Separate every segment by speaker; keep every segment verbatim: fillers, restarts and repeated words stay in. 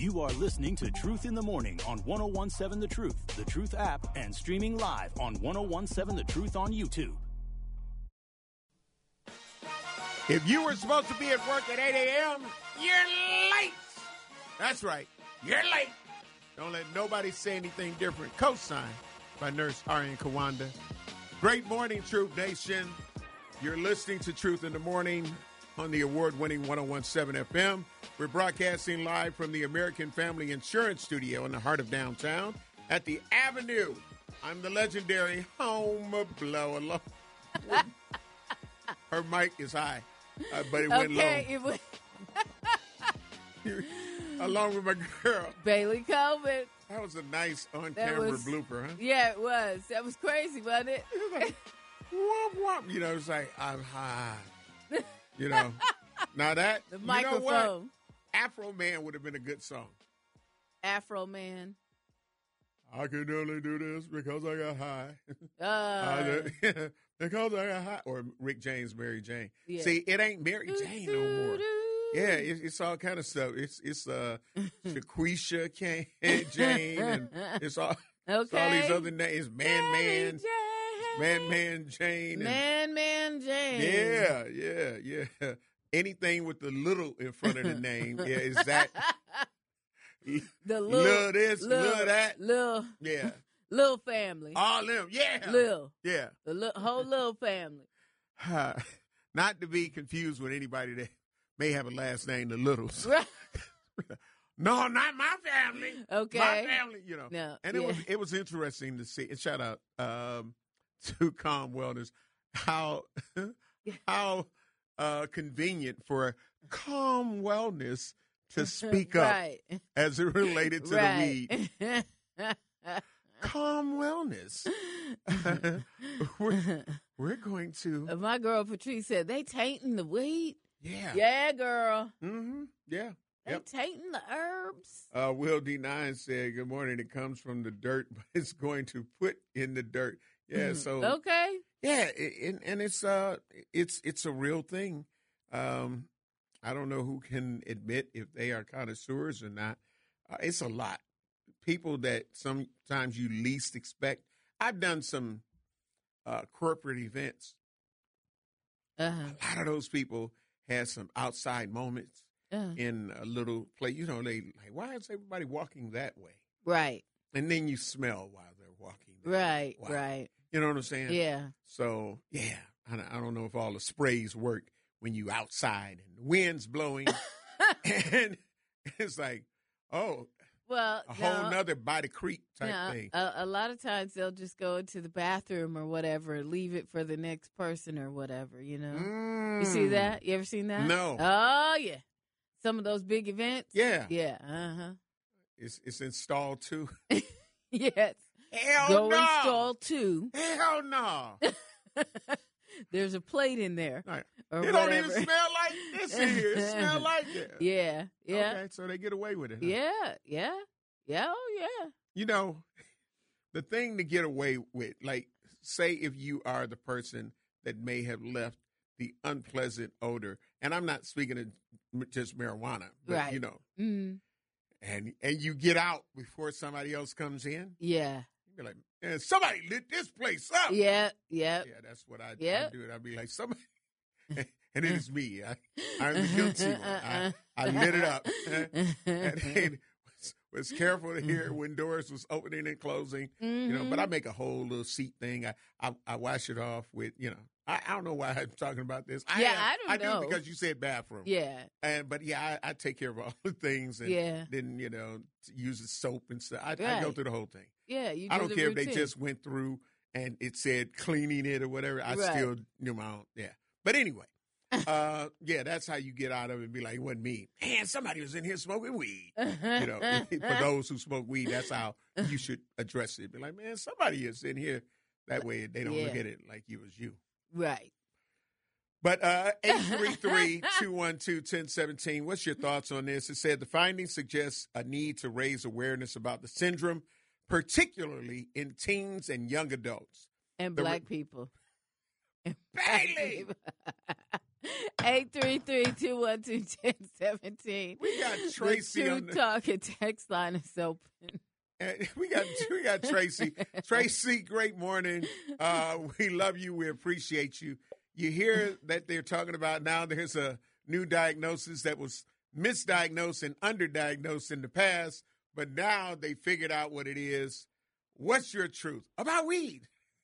Speaker 1: You are listening to Truth in the Morning on one oh one seven The Truth, The Truth app, and streaming live on one oh one seven The Truth on YouTube.
Speaker 2: If you were supposed to be at work at eight a.m., you're late. That's right. You're late. Don't let nobody say anything different. Co-signed by Nurse Arian Kawanda. Great morning, Truth Nation. You're listening to Truth in the Morning on the award-winning one oh one seven F M. We're broadcasting live from the American Family Insurance Studio in the heart of downtown at the Avenue. I'm the legendary Home Blow. Her mic is high, uh, but it went
Speaker 3: okay,
Speaker 2: low.
Speaker 3: It went
Speaker 2: Along with my girl.
Speaker 3: Bailey Coleman.
Speaker 2: That was a nice on-camera
Speaker 3: was,
Speaker 2: blooper, huh?
Speaker 3: Yeah, it was. That was crazy, wasn't it?
Speaker 2: It was like, womp, womp. You know, it's like, I'm high. You know. Now that,
Speaker 3: the
Speaker 2: you
Speaker 3: microphone.
Speaker 2: know what? Afro Man would have been a good song.
Speaker 3: Afro Man.
Speaker 2: I can only do this because I got high.
Speaker 3: Uh,
Speaker 2: I, because I got high. Or Rick James, Mary Jane.
Speaker 3: Yeah.
Speaker 2: See, it ain't Mary Jane no more. Yeah, it's, it's all kind of stuff. It's it's uh, Shaquisha Jane, and it's all,
Speaker 3: okay.
Speaker 2: it's all these other names. Man, Man, Man, Man Jane. And,
Speaker 3: Man, Man Jane.
Speaker 2: Yeah, yeah, yeah. Anything with the little in front of the name, yeah, is that
Speaker 3: the little,
Speaker 2: little this,
Speaker 3: little,
Speaker 2: little that,
Speaker 3: little,
Speaker 2: yeah,
Speaker 3: little family,
Speaker 2: all them, yeah,
Speaker 3: little,
Speaker 2: yeah,
Speaker 3: the li- whole little family.
Speaker 2: Not to be confused with anybody that may have a last name, the Littles.
Speaker 3: Right.
Speaker 2: No, not my family.
Speaker 3: Okay,
Speaker 2: my family, you know.
Speaker 3: No,
Speaker 2: and it
Speaker 3: yeah.
Speaker 2: was it was interesting to see. And shout out um, to Calm Wellness, how how. Uh, convenient for Calm Wellness to speak up
Speaker 3: right.
Speaker 2: as it related to
Speaker 3: right.
Speaker 2: the weed. Calm Wellness. we're, we're going to.
Speaker 3: My girl Patrice said they tainting the weed.
Speaker 2: Yeah.
Speaker 3: Yeah, girl.
Speaker 2: Mm-hmm. Yeah.
Speaker 3: They
Speaker 2: Yep.
Speaker 3: tainting the herbs.
Speaker 2: Uh, Will D nine said, "Good morning. It comes from the dirt, but it's going to put in the dirt." Yeah. So
Speaker 3: okay.
Speaker 2: Yeah, and, and it's uh, it's it's a real thing. Um, I don't know who can admit if they are connoisseurs or not. Uh, it's a lot. People that sometimes you least expect. I've done some uh, corporate events.
Speaker 3: Uh-huh.
Speaker 2: A lot of those people had some outside moments
Speaker 3: uh-huh.
Speaker 2: in a little place. You know, they like, why is everybody walking that way?
Speaker 3: Right.
Speaker 2: And then you smell while they're walking.
Speaker 3: Right,
Speaker 2: wow.
Speaker 3: right.
Speaker 2: You know what I'm saying?
Speaker 3: Yeah.
Speaker 2: So, yeah, I, I don't know if all the sprays work when you outside and the wind's blowing. And it's like, oh,
Speaker 3: well,
Speaker 2: a whole
Speaker 3: no,
Speaker 2: nother by the creek type
Speaker 3: no,
Speaker 2: thing.
Speaker 3: A, a lot of times they'll just go into the bathroom or whatever, leave it for the next person or whatever, you know?
Speaker 2: Mm.
Speaker 3: You see that? You ever seen that?
Speaker 2: No.
Speaker 3: Oh, yeah. Some of those big events?
Speaker 2: Yeah.
Speaker 3: Yeah, uh-huh.
Speaker 2: It's, it's installed too.
Speaker 3: Yes.
Speaker 2: Hell
Speaker 3: Go
Speaker 2: no.
Speaker 3: install two.
Speaker 2: Hell no.
Speaker 3: There's a plate in there.
Speaker 2: Right.
Speaker 3: Or
Speaker 2: It
Speaker 3: whatever.
Speaker 2: don't even smell like this here. It smell like that.
Speaker 3: Yeah, yeah.
Speaker 2: Okay, so they get away with it. Huh?
Speaker 3: Yeah, yeah. Yeah, oh, yeah.
Speaker 2: You know, the thing to get away with, like, say if you are the person that may have left the unpleasant odor, and I'm not speaking of just marijuana, but,
Speaker 3: Right.
Speaker 2: you know,
Speaker 3: Mm.
Speaker 2: and and you get out before somebody else comes in,
Speaker 3: Yeah.
Speaker 2: you be like, man, somebody lit this place up.
Speaker 3: Yeah, yeah.
Speaker 2: Yeah, that's what I,
Speaker 3: Yeah.
Speaker 2: I do. It. I'd be like, somebody, and it is me. I, I'm the guilty one. I, I lit it up. And then was, was careful to hear when doors was opening and closing,
Speaker 3: Mm-hmm.
Speaker 2: you know, but I make a whole little seat thing. I, I, I wash it off with, you know, I, I don't know why I'm talking about this. I,
Speaker 3: Yeah, I don't
Speaker 2: I
Speaker 3: know.
Speaker 2: do because you said bathroom.
Speaker 3: Yeah,
Speaker 2: And, but yeah, I, I take care of all the things and
Speaker 3: Yeah.
Speaker 2: then, you know, use the soap and stuff. I, I go
Speaker 3: Right.
Speaker 2: through the whole thing.
Speaker 3: yeah. You
Speaker 2: I
Speaker 3: do
Speaker 2: don't
Speaker 3: the
Speaker 2: care if they
Speaker 3: routine.
Speaker 2: just went through and it said cleaning it or whatever. I
Speaker 3: Right.
Speaker 2: still knew my own. Yeah. But anyway, uh, yeah, that's how you get out of it and be like, it wasn't me. Man, somebody was in here smoking weed. You know, for those who smoke weed, that's how you should address it. Be like, man, somebody is in here. That way they don't look
Speaker 3: Yeah.
Speaker 2: at it like you was you.
Speaker 3: Right.
Speaker 2: But uh, eight three three, two one two, one zero one seven, what's your thoughts on this? It said the findings suggest a need to raise awareness about the syndrome, particularly in teens and young adults.
Speaker 3: And
Speaker 2: The
Speaker 3: black
Speaker 2: re-
Speaker 3: people.
Speaker 2: Bailey!
Speaker 3: eight three three, two one two, one zero one seven.
Speaker 2: We got Tracy
Speaker 3: the
Speaker 2: on the
Speaker 3: Talk and text line is open.
Speaker 2: And we got we got Tracy. Tracy, great morning. Uh, we love you. We appreciate you. You hear that they're talking about now there's a new diagnosis that was misdiagnosed and underdiagnosed in the past, but now they figured out what it is. What's your truth about weed?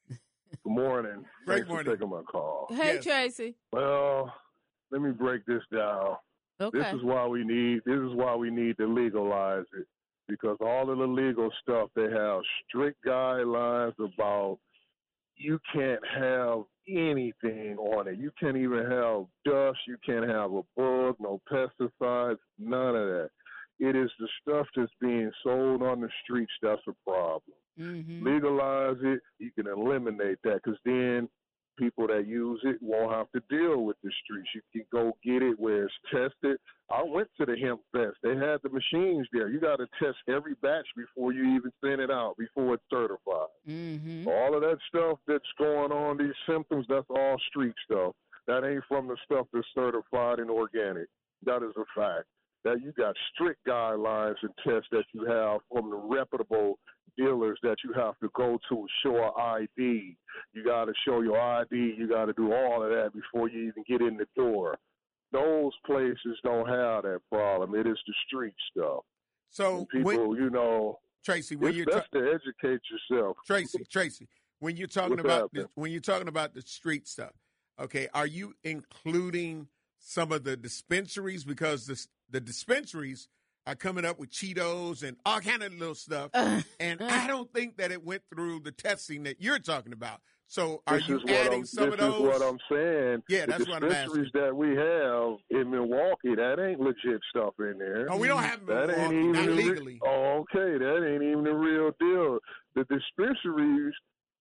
Speaker 4: Good morning.
Speaker 2: Great
Speaker 4: Thanks
Speaker 2: morning.
Speaker 4: for taking my call.
Speaker 3: Hey,
Speaker 2: Yes.
Speaker 3: Tracy.
Speaker 4: Well, let me break this down.
Speaker 3: Okay.
Speaker 4: This is why we need this is why we need to legalize it. Because all of the legal stuff, they have strict guidelines about you can't have anything on it. You can't even have dust. You can't have a bug, no pesticides, none of that. It is the stuff that's being sold on the streets that's a problem.
Speaker 3: Mm-hmm.
Speaker 4: Legalize it, you can eliminate that because then people that use it won't have to deal with the streets. You can go get it where it's tested. I went to the hemp fest. They had the machines there. You got to test every batch before you even send it out, before it's certified.
Speaker 3: Mm-hmm.
Speaker 4: All of that stuff that's going on, these symptoms, that's all street stuff. That ain't from the stuff that's certified and organic. That is a fact. That you got strict guidelines and tests that you have from the reputable dealers that you have to go to show an I D. You got to show your I D. You got to do all of that before you even get in the door. Those places don't have that problem. It is the street stuff.
Speaker 2: So
Speaker 4: And people,
Speaker 2: when,
Speaker 4: you know,
Speaker 2: Tracy, when
Speaker 4: it's
Speaker 2: you're
Speaker 4: best
Speaker 2: ta-
Speaker 4: to educate yourself.
Speaker 2: Tracy, Tracy, when you're talking
Speaker 4: What's
Speaker 2: about the,
Speaker 4: happening?
Speaker 2: when you're talking about the street stuff, okay, are you including some of the dispensaries because the the dispensaries are coming up with Cheetos and all kind of little stuff, and I don't think that it went through the testing that you're talking about. So are
Speaker 4: This
Speaker 2: you
Speaker 4: is what
Speaker 2: adding
Speaker 4: I'm,
Speaker 2: some
Speaker 4: this
Speaker 2: of those?
Speaker 4: is what I'm saying.
Speaker 2: Yeah,
Speaker 4: the
Speaker 2: that's what I'm
Speaker 4: dispensaries that we have in Milwaukee, that ain't legit stuff in there.
Speaker 2: No, we don't have
Speaker 4: That ain't
Speaker 2: Milwaukee,
Speaker 4: even
Speaker 2: not
Speaker 4: the re-
Speaker 2: legally.
Speaker 4: Oh, okay, that ain't even the real deal. The dispensaries,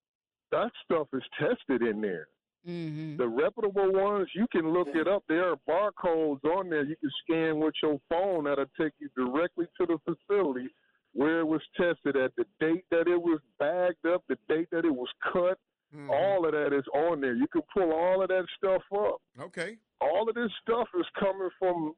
Speaker 4: that stuff is tested in there.
Speaker 3: Mm-hmm.
Speaker 4: The reputable ones, you can look it up. There are barcodes on there you can scan with your phone that'll take you directly to the facility where it was tested at, the date that it was bagged up, the date that it was cut.
Speaker 2: Mhm.
Speaker 4: All of that is on there. You can pull all of that stuff up.
Speaker 2: Okay.
Speaker 4: All of this stuff is coming from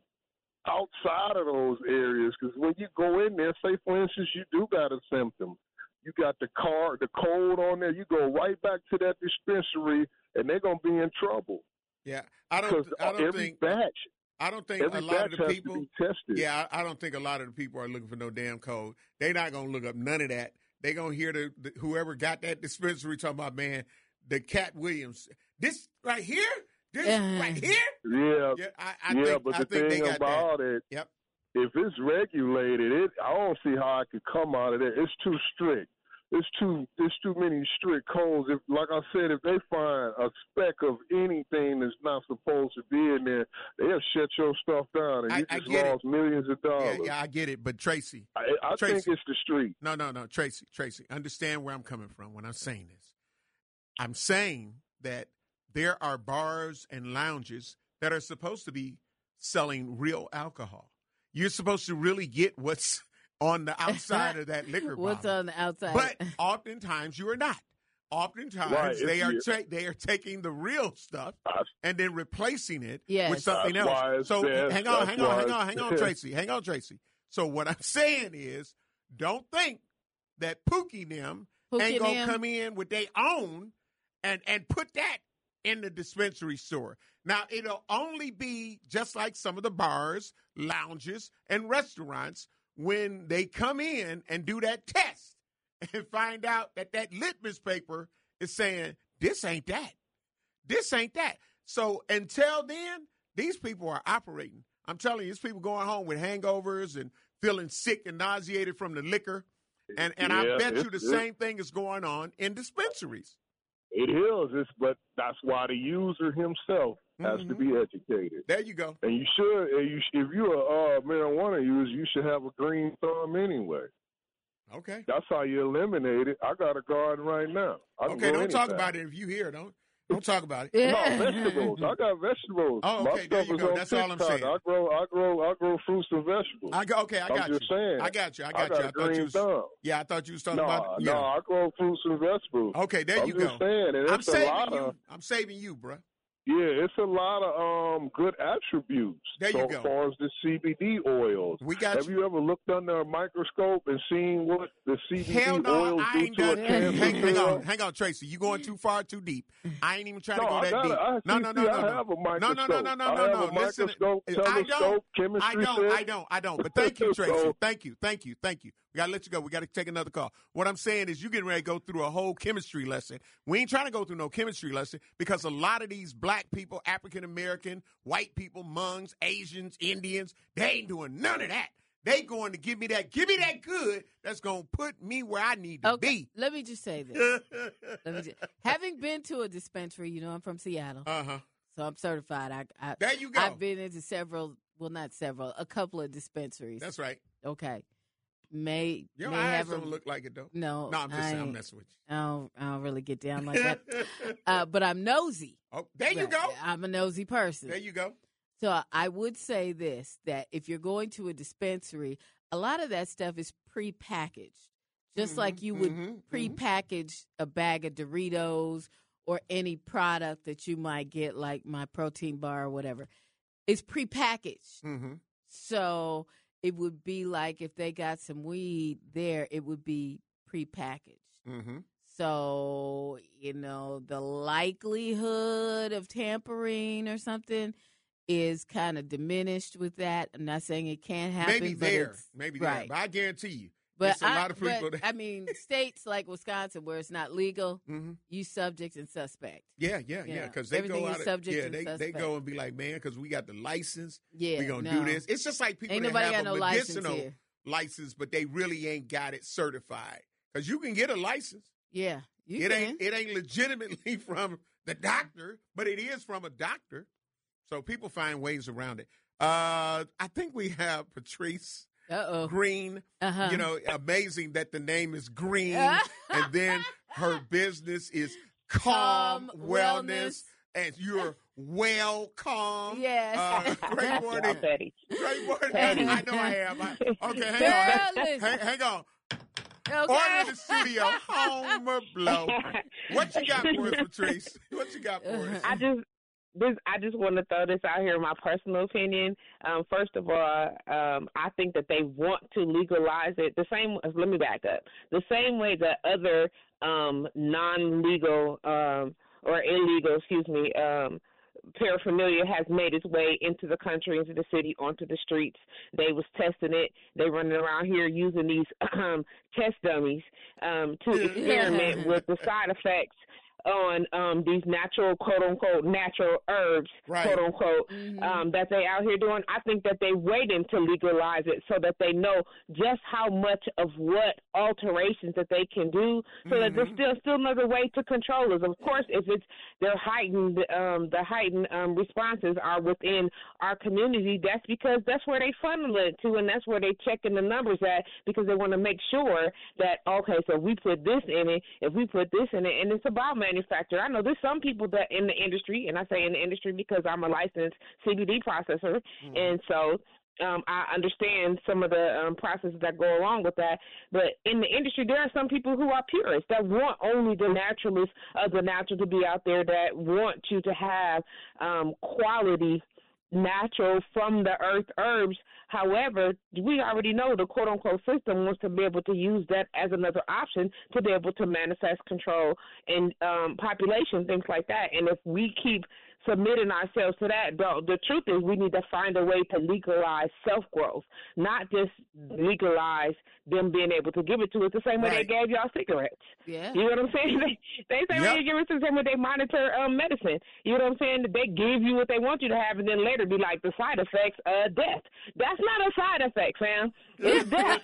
Speaker 4: outside of those areas because when you go in there, say, for instance, you do got a symptom. You got the card, the code on there. You go right back to that dispensary, and they're gonna be in trouble.
Speaker 2: Yeah, I don't.
Speaker 4: Because
Speaker 2: I don't
Speaker 4: every
Speaker 2: think.
Speaker 4: batch,
Speaker 2: I don't think
Speaker 4: every
Speaker 2: a lot
Speaker 4: batch
Speaker 2: of the
Speaker 4: has
Speaker 2: people.
Speaker 4: to be tested.
Speaker 2: Yeah, I, I don't think a lot of the people are looking for no damn code. They're not gonna look up none of that. They're gonna hear the, the whoever got that dispensary talking about, man, the Cat Williams. This right here. This
Speaker 3: Yeah.
Speaker 2: right here.
Speaker 4: Yeah,
Speaker 2: Yeah, I, I
Speaker 4: yeah.
Speaker 2: think.
Speaker 4: but
Speaker 2: I
Speaker 4: the
Speaker 2: think they
Speaker 4: thing
Speaker 2: got
Speaker 4: about
Speaker 2: that.
Speaker 4: it,
Speaker 2: Yep.
Speaker 4: if it's regulated, it I don't see how it could come out of there. It's too strict. It's too it's too many strict codes. If, like I said, if they find a speck of anything that's not supposed to be in there, they'll shut your stuff down, and
Speaker 2: I-
Speaker 4: you
Speaker 2: I
Speaker 4: just
Speaker 2: get it.
Speaker 4: lost millions of
Speaker 2: Yeah,
Speaker 4: dollars.
Speaker 2: yeah, I get it. But Tracy,
Speaker 4: I, I
Speaker 2: Tracy.
Speaker 4: think it's the street.
Speaker 2: no, no, no, Tracy, Tracy, understand where I'm coming from when I'm saying this. I'm saying that there are bars and lounges that are supposed to be selling real alcohol. You're supposed to really get what's on the outside of that liquor
Speaker 3: What's
Speaker 2: bottle.
Speaker 3: on the outside?
Speaker 2: But oftentimes you are not. Oftentimes
Speaker 4: Right,
Speaker 2: they
Speaker 4: if
Speaker 2: are
Speaker 4: you-
Speaker 2: ta- they are taking the real stuff
Speaker 4: I-
Speaker 2: and then replacing it
Speaker 3: Yes.
Speaker 2: with something
Speaker 4: That's why
Speaker 2: else.
Speaker 4: it's
Speaker 2: So
Speaker 4: best.
Speaker 2: hang on,
Speaker 4: That's
Speaker 2: hang on,
Speaker 4: why
Speaker 2: hang
Speaker 4: it's
Speaker 2: on, hang on,
Speaker 4: best.
Speaker 2: Tracy, hang on, Tracy. So what I'm saying is, don't think that Pookie them
Speaker 3: Pookie
Speaker 2: ain't gonna
Speaker 3: them.
Speaker 2: come in with their own and and put that in the dispensary store. Now it'll only be just like some of the bars, lounges, and restaurants when they come in and do that test and find out that that litmus paper is saying this ain't that, this ain't that. So until then, these people are operating. I'm telling you, these people going home with hangovers and feeling sick and nauseated from the liquor. And and I
Speaker 4: Yeah,
Speaker 2: bet you
Speaker 4: it's-
Speaker 2: the
Speaker 4: it's-
Speaker 2: same thing is going on in dispensaries.
Speaker 4: It is, it's, but that's why the user himself has to
Speaker 2: Mhm.
Speaker 4: be educated.
Speaker 2: There you go.
Speaker 4: And you should, and you, sh- if you're a uh, marijuana user, you should have a green thumb anyway.
Speaker 2: Okay.
Speaker 4: That's how you eliminate it. I got a garden right now. I can
Speaker 2: Okay,
Speaker 4: grow
Speaker 2: don't talk
Speaker 4: anything.
Speaker 2: about it if you here. Don't don't talk about it.
Speaker 3: Yeah.
Speaker 4: No, vegetables. I got vegetables.
Speaker 2: Oh,
Speaker 4: My
Speaker 2: okay, there
Speaker 4: stuff
Speaker 2: you
Speaker 4: is
Speaker 2: go.
Speaker 4: on
Speaker 2: That's all I'm
Speaker 4: TikTok.
Speaker 2: saying.
Speaker 4: I grow, I grow, I grow fruits and vegetables.
Speaker 2: I got okay, I
Speaker 4: I'm
Speaker 2: got
Speaker 4: just
Speaker 2: you.
Speaker 4: saying.
Speaker 2: I got you. I
Speaker 4: I
Speaker 2: got
Speaker 4: got
Speaker 2: you. I
Speaker 4: a
Speaker 2: thought you
Speaker 4: green
Speaker 2: was
Speaker 4: thumb.
Speaker 2: Yeah, I thought you was talking
Speaker 4: No,
Speaker 2: about you
Speaker 4: no,
Speaker 2: know.
Speaker 4: I grow fruits and vegetables.
Speaker 2: Okay, there
Speaker 4: I'm
Speaker 2: you
Speaker 4: just
Speaker 2: go.
Speaker 4: saying, and
Speaker 2: I'm
Speaker 4: it's a
Speaker 2: saving
Speaker 4: lot
Speaker 2: you.
Speaker 4: of.
Speaker 2: I'm saving you, bruh.
Speaker 4: Yeah, it's a lot of um good attributes.
Speaker 2: There you
Speaker 4: so
Speaker 2: go.
Speaker 4: far as the C B D oils.
Speaker 2: We got
Speaker 4: Have
Speaker 2: you.
Speaker 4: you ever looked under a microscope and seen what the C B D
Speaker 2: Hell no,
Speaker 4: oils
Speaker 2: I
Speaker 4: do
Speaker 2: ain't
Speaker 4: to
Speaker 2: done.
Speaker 4: a
Speaker 2: Hang,
Speaker 4: cancer
Speaker 2: hang
Speaker 4: cell?
Speaker 2: on, hang on, Tracy. You going too far, too deep. I ain't even trying
Speaker 4: No,
Speaker 2: to go
Speaker 4: I
Speaker 2: that
Speaker 4: gotta,
Speaker 2: deep.
Speaker 4: I,
Speaker 2: No,
Speaker 4: see,
Speaker 2: no,
Speaker 4: see,
Speaker 2: no, no,
Speaker 4: I
Speaker 2: no.
Speaker 4: have a
Speaker 2: No,
Speaker 4: microscope.
Speaker 2: no, no, no, no,
Speaker 4: I
Speaker 2: no,
Speaker 4: have
Speaker 2: no.
Speaker 4: a
Speaker 2: Listen,
Speaker 4: microscope,
Speaker 2: I
Speaker 4: telescope,
Speaker 2: don't.
Speaker 4: chemistry
Speaker 2: I don't.
Speaker 4: set.
Speaker 2: I don't. I don't. But thank you, Tracy.
Speaker 4: So-
Speaker 2: Thank you. Thank you. Thank you. We gotta let you go. We gotta take another call. What I'm saying is, you getting ready to go through a whole chemistry lesson. We ain't trying to go through no chemistry lesson because a lot of these black people, African American, white people, Hmong, Asians, Indians, they ain't doing none of that. They going to give me that, give me that good that's going to put me where I need to
Speaker 3: Okay,
Speaker 2: be.
Speaker 3: let me just say this. Let me just, having been to a dispensary, you know, I'm from Seattle,
Speaker 2: Uh-huh.
Speaker 3: so I'm certified. I, I
Speaker 2: There you go.
Speaker 3: I've been into several, well, not several, a couple of dispensaries.
Speaker 2: That's right.
Speaker 3: Okay. May,
Speaker 2: Your
Speaker 3: may
Speaker 2: eyes
Speaker 3: have a-
Speaker 2: don't look like it, though.
Speaker 3: No,
Speaker 2: No, I'm just
Speaker 3: I
Speaker 2: saying, I'm
Speaker 3: ain't-
Speaker 2: messing with
Speaker 3: I don't, I don't really get down like
Speaker 2: you.
Speaker 3: that. uh, but I'm nosy.
Speaker 2: Oh, there you
Speaker 3: Right.
Speaker 2: go.
Speaker 3: I'm a nosy person.
Speaker 2: There you go.
Speaker 3: So I would say this, that if you're going to a dispensary, a lot of that stuff is prepackaged. Just
Speaker 2: Mhm,
Speaker 3: like you would
Speaker 2: mhm,
Speaker 3: prepackage a bag of Doritos or any product that you might get, like my protein bar or whatever. It's prepackaged.
Speaker 2: Mm-hmm.
Speaker 3: So it would be like if they got some weed there, it would be prepackaged.
Speaker 2: Mm-hmm.
Speaker 3: So, you know, the likelihood of tampering or something is kind of diminished with that. I'm not saying it can't happen.
Speaker 2: Maybe
Speaker 3: but
Speaker 2: there.
Speaker 3: it's-
Speaker 2: Maybe there.
Speaker 3: right.
Speaker 2: But I guarantee you.
Speaker 3: But
Speaker 2: it's a
Speaker 3: I,
Speaker 2: lot of people
Speaker 3: but,
Speaker 2: that-
Speaker 3: I mean, states like Wisconsin where it's not legal,
Speaker 2: Mm-hmm.
Speaker 3: you subject and suspect.
Speaker 2: Yeah, yeah, yeah.
Speaker 3: Yeah.
Speaker 2: Because they
Speaker 3: Everything
Speaker 2: go
Speaker 3: is
Speaker 2: out. Of,
Speaker 3: subject
Speaker 2: yeah,
Speaker 3: and
Speaker 2: they, they
Speaker 3: suspect.
Speaker 2: go and be like, man, because we got the license.
Speaker 3: Yeah,
Speaker 2: we gonna
Speaker 3: no.
Speaker 2: do this. It's just like people
Speaker 3: Ain't
Speaker 2: that
Speaker 3: nobody
Speaker 2: have
Speaker 3: got
Speaker 2: a
Speaker 3: no license
Speaker 2: medicinal
Speaker 3: here.
Speaker 2: license, but they really ain't got it certified. Because you can get a license.
Speaker 3: Yeah, you
Speaker 2: it
Speaker 3: can.
Speaker 2: ain't it ain't legitimately from the doctor, but it is from a doctor. So people find ways around it. Uh, I think we have Patrice
Speaker 3: Uh-oh.
Speaker 2: Green.
Speaker 3: Uh-huh.
Speaker 2: You know, amazing that the name is Green, and then her business is Calm,
Speaker 3: Calm
Speaker 2: Wellness,
Speaker 3: Wellness.
Speaker 2: and you're well calm.
Speaker 3: Yes.
Speaker 2: Uh, great morning.
Speaker 5: Y'all petty.
Speaker 2: Great morning.
Speaker 5: Petty.
Speaker 2: I know I am. I, okay, hang
Speaker 3: Girl,
Speaker 2: on.
Speaker 3: listen.
Speaker 2: Hang, hang on.
Speaker 3: Okay.
Speaker 2: Order in the studio, Homer Blow. What you got for us, Patrice? What you got for us?
Speaker 5: I just this I just want to throw this out here, my personal opinion. Um, first of all, um, I think that they want to legalize it the same. Let me back up. The same way that other um, non-legal um, or illegal, excuse me, um, paraphernalia has made its way into the country, into the city, onto the streets. They was testing it. They running around here using these um, test dummies um, to experiment with the side effects on um, these natural, quote unquote, natural herbs,
Speaker 2: Right.
Speaker 5: quote unquote,
Speaker 3: Mhm.
Speaker 5: um, that they out here doing. I think that they waiting to legalize it so that they know just how much of what alterations that they can do, so that there's still still another way to control us. Of course, if it's their heightened, um, the heightened um, responses are within our community, that's because that's where they funnel it to, and that's where they checking the numbers at, because they want to make sure that, okay, so we put this in it, if we put this in it, and it's about manufacturer. I know there's some people that in the industry, and I say in the industry because I'm a licensed C B D processor,
Speaker 2: Mm-hmm.
Speaker 5: and so um, I understand some of the um, processes that go along with that. But in the industry, there are some people who are purists that want only the naturalists of the natural to be out there, that want you to have um, quality natural from the earth herbs. However, we already know the quote-unquote system wants to be able to use that as another option to be able to manifest control and um, population, things like that. And if we keep submitting ourselves to that, the, the truth is we need to find a way to legalize self-growth, not just legalize them being able to give it to us the same way
Speaker 2: Right.
Speaker 5: they gave y'all cigarettes.
Speaker 3: Yeah.
Speaker 5: You know what I'm saying? They, they say
Speaker 2: Yep.
Speaker 5: when you give it to them, when they monitor um, medicine. You know what I'm saying? They give you what they want you to have, and then later be like, the side effects, uh, death. That's not a side effect, fam. It's death.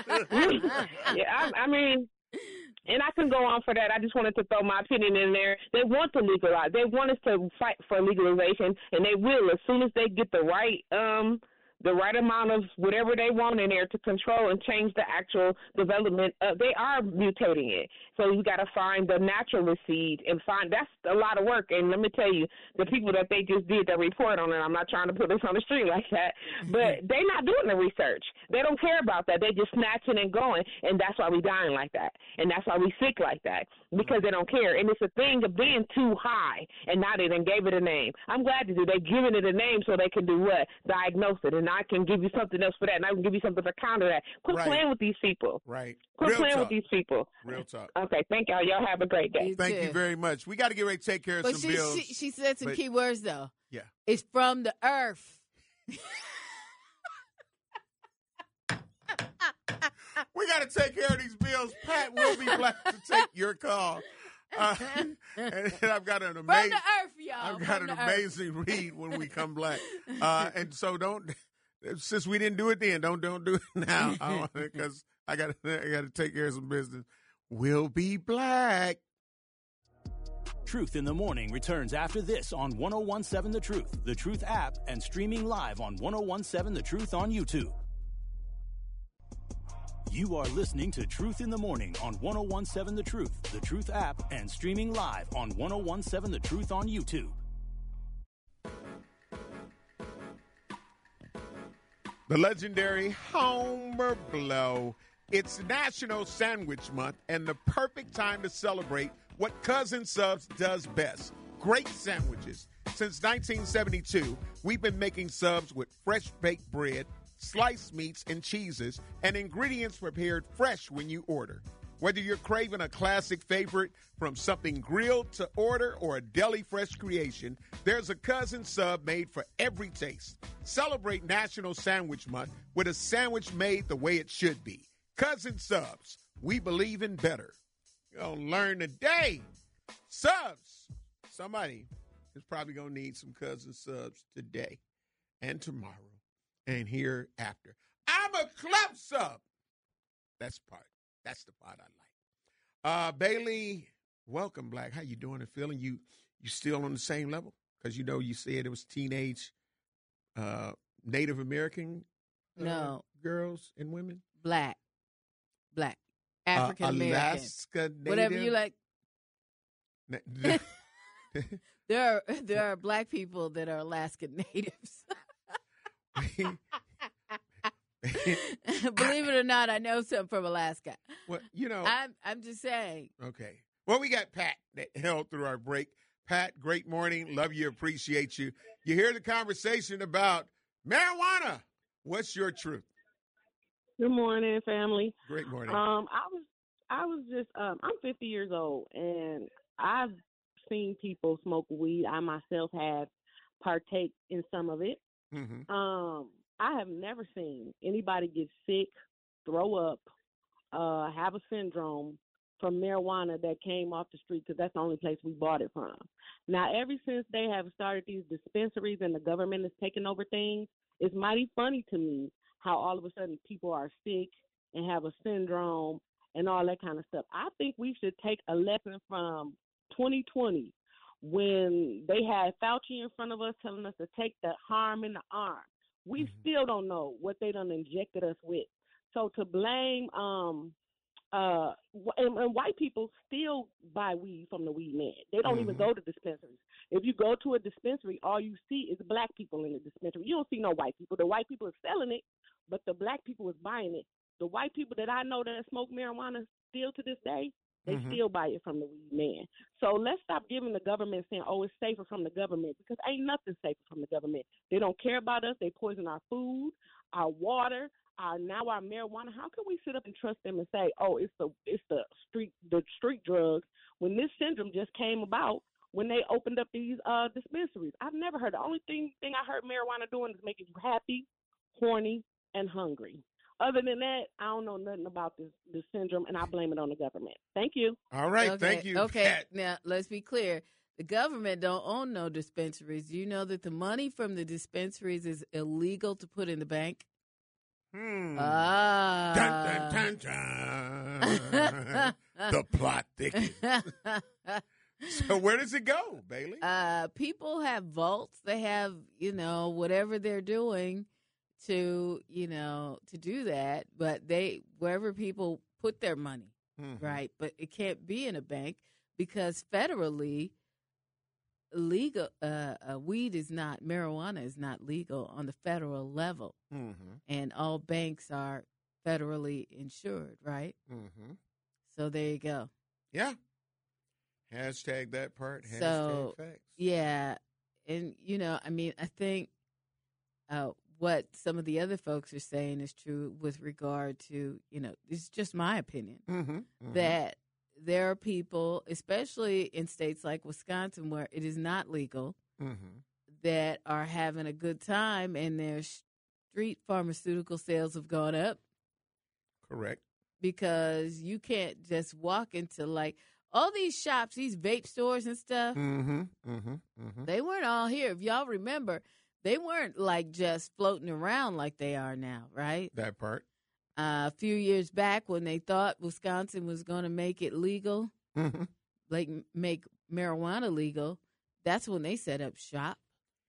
Speaker 5: yeah, I, I mean, and I can go on for that. I just wanted to throw my opinion in there. They want to legalize. They want us to fight for legalization, and they will as soon as they get the right um the right amount of whatever they want in there to control and change the actual development. Uh, they are mutating it. So you got to find the natural seed and find, that's a lot of work. And let me tell you, the people that they just did the report on it, I'm not trying to put this on the street like that, but they're not doing the research. They don't care about that. They're just snatching and going, and that's why we dying like that. And that's why we sick like that, because they don't care. And it's a thing of being too high, and now they done gave it a name. I'm glad to do. They're giving it a name so they can do what? Diagnose it. And I can give you something else for that, and I can give you something to counter that. Quit
Speaker 2: right.
Speaker 5: playing with these people.
Speaker 2: Right.
Speaker 5: Quit
Speaker 2: Real
Speaker 5: playing
Speaker 2: talk.
Speaker 5: with these people.
Speaker 2: Real talk.
Speaker 5: Okay, thank y'all. Y'all have a great day.
Speaker 3: You
Speaker 2: Thank
Speaker 3: too.
Speaker 2: you very much. We got to get ready to take care of
Speaker 3: But
Speaker 2: some
Speaker 3: she,
Speaker 2: bills.
Speaker 3: she she said some
Speaker 2: but,
Speaker 3: key words though.
Speaker 2: Yeah.
Speaker 3: It's from the earth.
Speaker 2: We got to take care of these bills. Pat will be glad to take your call. Uh, and I've got an
Speaker 3: From
Speaker 2: amazing,
Speaker 3: the earth, y'all.
Speaker 2: I've got
Speaker 3: From
Speaker 2: an
Speaker 3: the earth.
Speaker 2: amazing read when we come back. Uh, and so don't, since we didn't do it then, don't don't do it now because I got I got to take care of some business. We'll be black.
Speaker 1: Truth in the Morning returns after this on ten seventeen The Truth, The Truth app, and streaming live on ten seventeen The Truth on YouTube. You are listening to Truth in the Morning on ten seventeen The Truth, The Truth app, and streaming live on ten seventeen The Truth on YouTube.
Speaker 2: The legendary Homer Blow. It's National Sandwich Month and the perfect time to celebrate what Cousin Subs does best, great sandwiches. Since nineteen seventy-two, we've been making subs with fresh baked bread, sliced meats and cheeses, and ingredients prepared fresh when you order. Whether you're craving a classic favorite from something grilled to order or a deli fresh creation, there's a Cousin Sub made for every taste. Celebrate National Sandwich Month with a sandwich made the way it should be. Cousin Subs, we believe in better. You're going to learn today. Subs. Somebody is probably going to need some Cousin Subs today and tomorrow and hereafter. I'm a club sub. That's part. That's the part I like. Uh, Bailey, welcome, Black. How you doing and feeling? You you still on the same level? Because you know you said it was teenage uh, Native American uh,
Speaker 3: No.
Speaker 2: girls and women.
Speaker 3: Black. Black. African American.
Speaker 2: Uh, Alaska Native.
Speaker 3: Whatever you like.
Speaker 2: Na-
Speaker 3: There are there are black people that are Alaskan natives. Believe it or not, I know some from Alaska.
Speaker 2: Well, you know.
Speaker 3: I'm I'm just saying.
Speaker 2: Okay. Well, we got Pat that held through our break. Pat, great morning. Love you. Appreciate you. You hear the conversation about marijuana. What's your truth?
Speaker 6: Good morning, family.
Speaker 2: Great morning.
Speaker 6: Um, I was, I was just, um, I'm fifty years old, and I've seen people smoke weed. I myself have partake in some of it.
Speaker 2: Mm-hmm.
Speaker 6: Um, I have never seen anybody get sick, throw up, uh, have a syndrome from marijuana that came off the street, because that's the only place we bought it from. Now, ever since they have started these dispensaries and the government is taking over things, it's mighty funny to me how all of a sudden people are sick and have a syndrome and all that kind of stuff. I think we should take a lesson from twenty twenty when they had Fauci in front of us telling us to take the harm in the arm. We mm-hmm. still don't know what they done injected us with. So to blame, um, uh, and, and white people still buy weed from the weed man. They don't mm-hmm. even go to dispensaries. If you go to a dispensary, all you see is black people in the dispensary. You don't see no white people. The white people are selling it, but the black people is buying it. The white people that I know that smoke marijuana still to this day, they mm-hmm. still buy it from the weed man. So let's stop giving the government saying, oh, it's safer from the government, because ain't nothing safer from the government. They don't care about us. They poison our food, our water, our now our marijuana. How can we sit up and trust them and say, oh, it's the it's the street the street drugs, when this syndrome just came about when they opened up these uh, dispensaries? I've never heard. The only thing thing I heard marijuana doing is making you happy, horny, and hungry. Other than that, I don't know nothing about this, this syndrome, and I blame it on the government. Thank you.
Speaker 2: All right.
Speaker 3: Okay.
Speaker 2: Thank you.
Speaker 3: Okay.
Speaker 2: Pat.
Speaker 3: Now, let's be clear. The government don't own no dispensaries. Do you know that the money from the dispensaries is illegal to put in the bank?
Speaker 2: Hmm.
Speaker 3: Ah.
Speaker 2: Dun, dun, dun, dun. The plot thickens. So where does it go, Bailey?
Speaker 3: Uh, people have vaults. They have, you know, whatever they're doing. to, you know, to do that. But they, wherever people put their money, mm-hmm. right? But it can't be in a bank because federally, legal uh, uh, weed is not, marijuana is not legal on the federal level. Mm-hmm. And all banks are federally insured, right? Mm-hmm. So there you go.
Speaker 2: Yeah. Hashtag that part. Hashtag
Speaker 3: so,
Speaker 2: facts.
Speaker 3: Yeah. And, you know, I mean, I think uh, what some of the other folks are saying is true with regard to, you know, this is just my opinion, mm-hmm. Mm-hmm. that there are people, especially in states like Wisconsin, where it is not legal, mm-hmm. that are having a good time and their street pharmaceutical sales have gone up.
Speaker 2: Correct.
Speaker 3: Because you can't just walk into, like, all these shops, these vape stores and stuff, mm-hmm, mm-hmm, mm-hmm. they weren't all here. If y'all remember, they weren't, like, just floating around like they are now, right?
Speaker 2: That part.
Speaker 3: Uh, a few years back when they thought Wisconsin was going to make it legal, mm-hmm. like make marijuana legal, that's when they set up shop.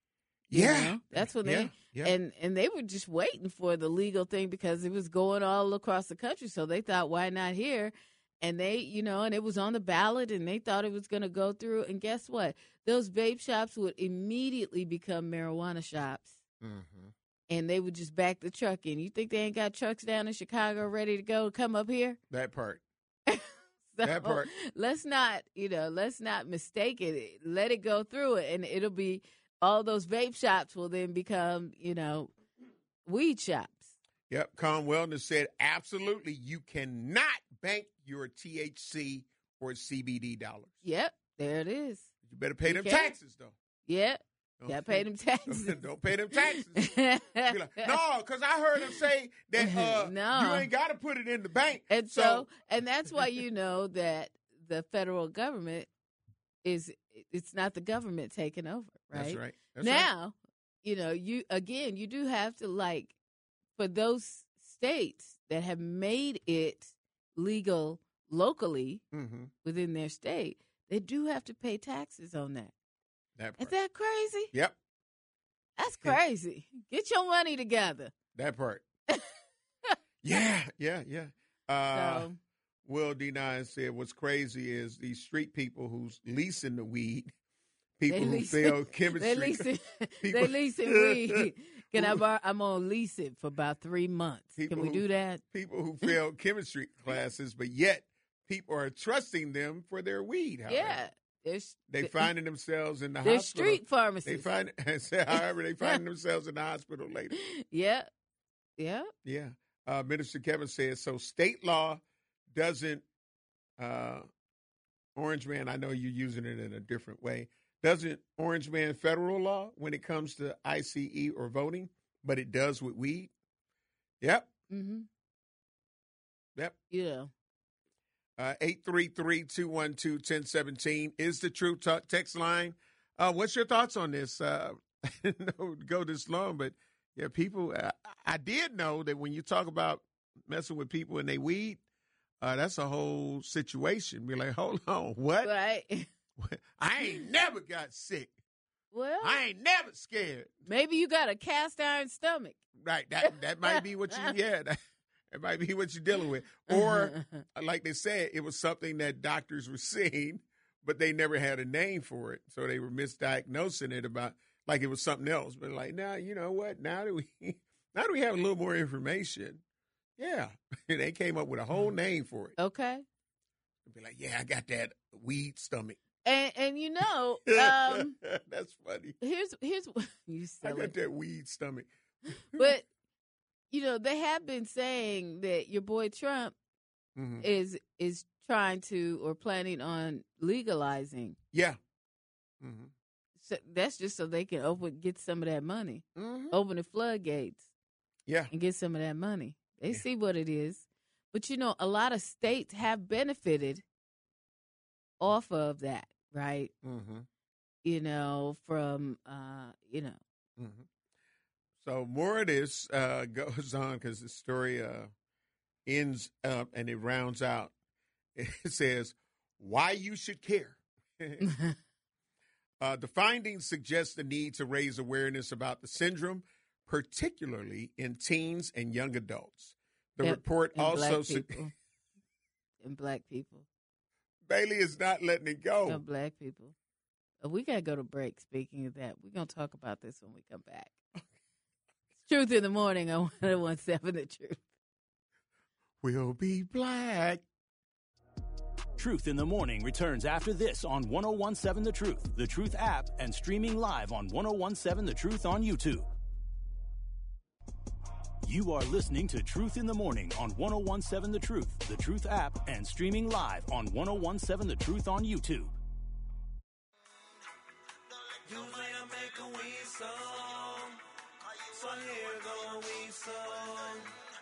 Speaker 2: Yeah.
Speaker 3: You know? That's when
Speaker 2: yeah.
Speaker 3: they, yeah. and, and they were just waiting for the legal thing because it was going all across the country. So they thought, why not here? And they, you know, and it was on the ballot and they thought it was going to go through. And guess what? Those vape shops would immediately become marijuana shops. Mm-hmm. And they would just back the truck in. You think they ain't got trucks down in Chicago ready to go come up here?
Speaker 2: That part.
Speaker 3: so
Speaker 2: that part.
Speaker 3: Let's not, you know, let's not mistake it. Let it go through it. And it'll be, all those vape shops will then become, you know, weed shops.
Speaker 2: Yep. Con Wellness said, absolutely, you cannot bank your T H C or C B D dollars.
Speaker 3: Yep. There it is.
Speaker 2: You better pay
Speaker 3: you
Speaker 2: them
Speaker 3: can.
Speaker 2: taxes, though.
Speaker 3: Yep. Got to pay them taxes.
Speaker 2: Don't pay them taxes. Like, no, because I heard them say that uh,
Speaker 3: no.
Speaker 2: you ain't got to put it in the bank.
Speaker 3: And so,
Speaker 2: so,
Speaker 3: and that's why you know that the federal government is, it's not the government taking over, right?
Speaker 2: That's right. That's
Speaker 3: now,
Speaker 2: right.
Speaker 3: you know, you, again, you do have to, like, for those states that have made it legal locally mm-hmm. within their state, they do have to pay taxes on that.
Speaker 2: That
Speaker 3: Is that crazy?
Speaker 2: Yep.
Speaker 3: That's crazy. Get your money together.
Speaker 2: That part. yeah, yeah, yeah. Uh, so, Will D nine said what's crazy is these street people who's leasing the weed, people who fail chemistry.
Speaker 3: They leasing, they leasing weed. Can I borrow? I'm going to lease it for about three months. Can we
Speaker 2: who,
Speaker 3: do that?
Speaker 2: People who fail chemistry classes, but yet people are trusting them for their weed. However.
Speaker 3: Yeah. They're,
Speaker 2: they finding themselves in the
Speaker 3: they're
Speaker 2: hospital.
Speaker 3: They're street pharmacists.
Speaker 2: They find, however, they find themselves in the hospital later.
Speaker 3: Yeah, yeah,
Speaker 2: yeah. Uh, Minister Kevin says so. State law doesn't. Uh, Orange Man, I know you're using it in a different way. Doesn't Orange Man federal law when it comes to I C E or voting, but it does with weed. Yep. Mm-hmm. Yep.
Speaker 3: Yeah.
Speaker 2: Uh, eight three three, two one two, one zero one seven is the Truth Talk text line. Uh, what's your thoughts on this? Uh, I didn't know it would go this long, but yeah, people, uh, I did know that when you talk about messing with people and they weed, uh, that's a whole situation. Be like, hold on, what?
Speaker 3: Right.
Speaker 2: I ain't never got sick.
Speaker 3: Well,
Speaker 2: I ain't never scared.
Speaker 3: Maybe you got a cast iron stomach.
Speaker 2: Right. That that might be what you, yeah, that, It might be what you're dealing with. Or, like they said, it was something that doctors were seeing, but they never had a name for it. So they were misdiagnosing it about like it was something else. But like, now, you know what? Now that we now that we have a little more information, yeah, they came up with a whole name for it.
Speaker 3: Okay.
Speaker 2: Be like, yeah, I got that weed stomach.
Speaker 3: And and you know, um,
Speaker 2: that's funny.
Speaker 3: Here's here's you silly.
Speaker 2: I got that weed stomach.
Speaker 3: But you know, they have been saying that your boy Trump mm-hmm. is is trying to or planning on legalizing.
Speaker 2: Yeah. Mm-hmm.
Speaker 3: So that's just so they can open get some of that money,
Speaker 2: mm-hmm.
Speaker 3: open the floodgates.
Speaker 2: Yeah,
Speaker 3: and get some of that money. They yeah. see what it is, but you know, a lot of states have benefited off of that, right? Mm-hmm. You know, from uh, you know.
Speaker 2: Mm-hmm. So more of this uh, goes on because the story uh, ends up and it rounds out. It says, why you should care. uh, the findings suggest the need to raise awareness about the syndrome, particularly in teens and young adults. The
Speaker 3: Yep,
Speaker 2: report
Speaker 3: and
Speaker 2: also
Speaker 3: black
Speaker 2: su-
Speaker 3: people. and black people.
Speaker 2: Bailey is not letting it go.
Speaker 3: And black people. Uh, we gotta go to break. Speaking of that, we're gonna talk about this when we come back. Truth in the Morning on one oh one seven The Truth.
Speaker 2: We'll be black.
Speaker 1: Truth in the Morning returns after this on one oh one seven The Truth, The Truth app, and streaming live on one oh one seven The Truth on YouTube. You are listening to Truth in the Morning on one oh one seven The Truth, The Truth app, and streaming live on one oh one seven The Truth on YouTube.
Speaker 7: Usually I make a weed song, so here go a weed song.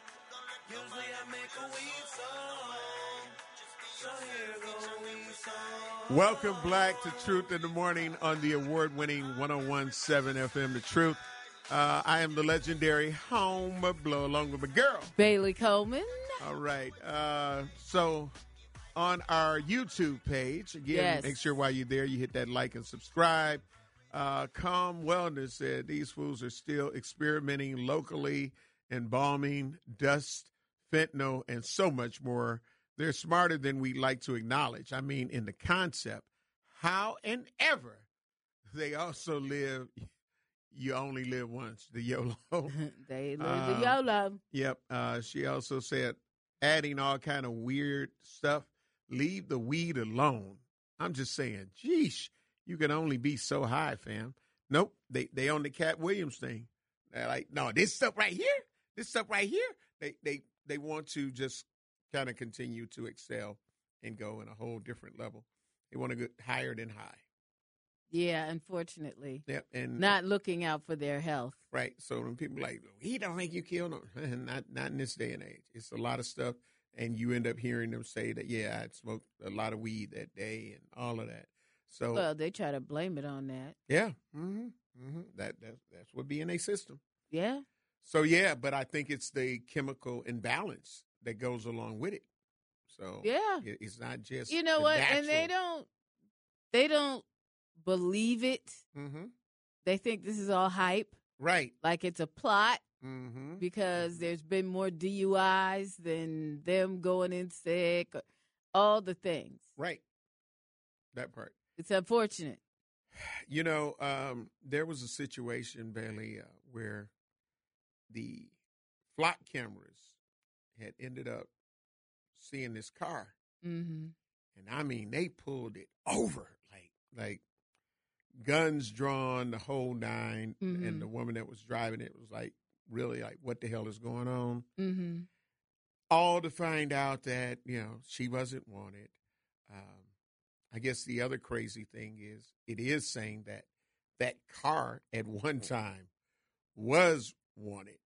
Speaker 7: Usually I make a weed song, so here go a weed song.
Speaker 2: Welcome back to Truth in the Morning on the award-winning one oh one seven F M The Truth. Uh, I am the legendary Home Blow, along with my girl,
Speaker 3: Bailey Coleman.
Speaker 2: All right. Uh, so on our YouTube page, again,
Speaker 3: Yes.
Speaker 2: make sure while you're there, you hit that like and subscribe. Uh, Calm Wellness said these fools are still experimenting locally, embalming, dust, fentanyl, and so much more. They're smarter than we like to acknowledge. I mean, in the concept, how and ever they also live, you only live once, the YOLO.
Speaker 3: They live
Speaker 2: Uh,
Speaker 3: the YOLO.
Speaker 2: Yep. Uh, she also said adding all kind of weird stuff. Leave the weed alone. I'm just saying, geesh, you can only be so high, fam. Nope. They they on the Cat Williams thing. They're like, no, this stuff right here, this stuff right here. They they they want to just kind of continue to excel and go in a whole different level. They want to get higher than high.
Speaker 3: Yeah, unfortunately.
Speaker 2: Yep. And
Speaker 3: Not looking out for their health.
Speaker 2: right. So when people like, he don't make you kill no, not not in this day and age. It's a lot of stuff, and you end up hearing them say that, yeah, I smoked a lot of weed that day and all of that. So
Speaker 3: Well, they try to blame it on that.
Speaker 2: yeah, mm-hmm, mm-hmm. that that's that's what be in a system.
Speaker 3: Yeah.
Speaker 2: So yeah, but I think it's the chemical imbalance that goes along with it. So
Speaker 3: Yeah.
Speaker 2: it, it's not just
Speaker 3: You know
Speaker 2: the
Speaker 3: what? And they
Speaker 2: natural-
Speaker 3: don't they don't believe it.
Speaker 2: Mhm.
Speaker 3: They think this is all hype,
Speaker 2: right.
Speaker 3: like it's a plot
Speaker 2: Mm-hmm.
Speaker 3: because there's been more D U Is than them going in sick, all the things.
Speaker 2: Right. That part.
Speaker 3: It's unfortunate.
Speaker 2: You know, um, there was a situation, Bailey, uh, where the flock cameras had ended up seeing this car,
Speaker 3: Mm-hmm.
Speaker 2: and I mean, they pulled it over, like like guns drawn, the whole nine,
Speaker 3: Mhm.
Speaker 2: and the woman that was driving it was like, really, like, what the hell is going on?
Speaker 3: Mm-hmm.
Speaker 2: All to find out that, you know, she wasn't wanted. Um, I guess the other crazy thing is it is saying that that car at one time was wanted.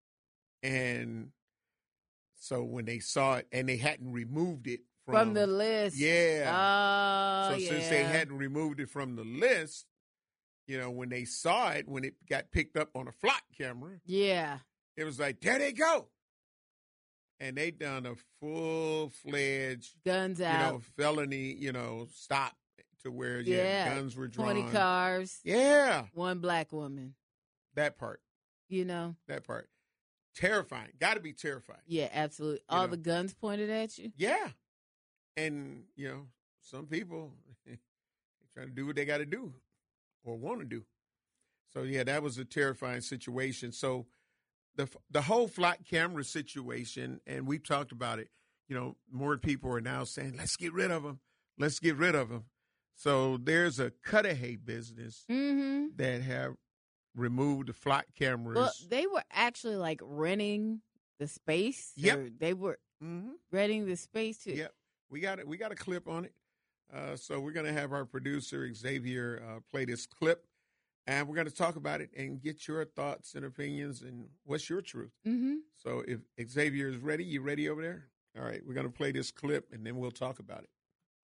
Speaker 2: And so when they saw it, and they hadn't removed it from,
Speaker 3: From the list.
Speaker 2: Yeah.
Speaker 3: Oh,
Speaker 2: so
Speaker 3: yeah.
Speaker 2: since they hadn't removed it from the list, you know, when they saw it, when it got picked up on a flock camera,
Speaker 3: Yeah.
Speaker 2: it was like, there they go. And they done a full-fledged,
Speaker 3: Guns
Speaker 2: you
Speaker 3: out.
Speaker 2: know, felony, you know, stop to where, yeah,
Speaker 3: Yeah.
Speaker 2: guns were drawn.
Speaker 3: twenty cars.
Speaker 2: Yeah,
Speaker 3: One black woman.
Speaker 2: that part,
Speaker 3: You know?
Speaker 2: that part. Terrifying. Got to be terrifying.
Speaker 3: Yeah, absolutely. All
Speaker 2: know.
Speaker 3: the guns pointed at you.
Speaker 2: Yeah. And, you know, some people, they trying to do what they got to do or want to do. So, yeah, that was a terrifying situation. So, the the whole flock camera situation, and we talked about it, you know, more people are now saying, let's get rid of them. Let's get rid of them. So, there's a Cudahy business
Speaker 3: Mm-hmm.
Speaker 2: that have removed the flock cameras.
Speaker 3: Well, they were actually like renting the space.
Speaker 2: Yep.
Speaker 3: or They were
Speaker 2: mm-hmm.
Speaker 3: renting the space too.
Speaker 2: Yep. We got it. We got a clip on it. Uh, so we're going to have our producer, Xavier, uh, play this clip. And we're going to talk about it and get your thoughts and opinions and what's your truth.
Speaker 3: Mm-hmm.
Speaker 2: So if Xavier is ready, you ready over there? All right. We're going to play this clip and then we'll talk about it.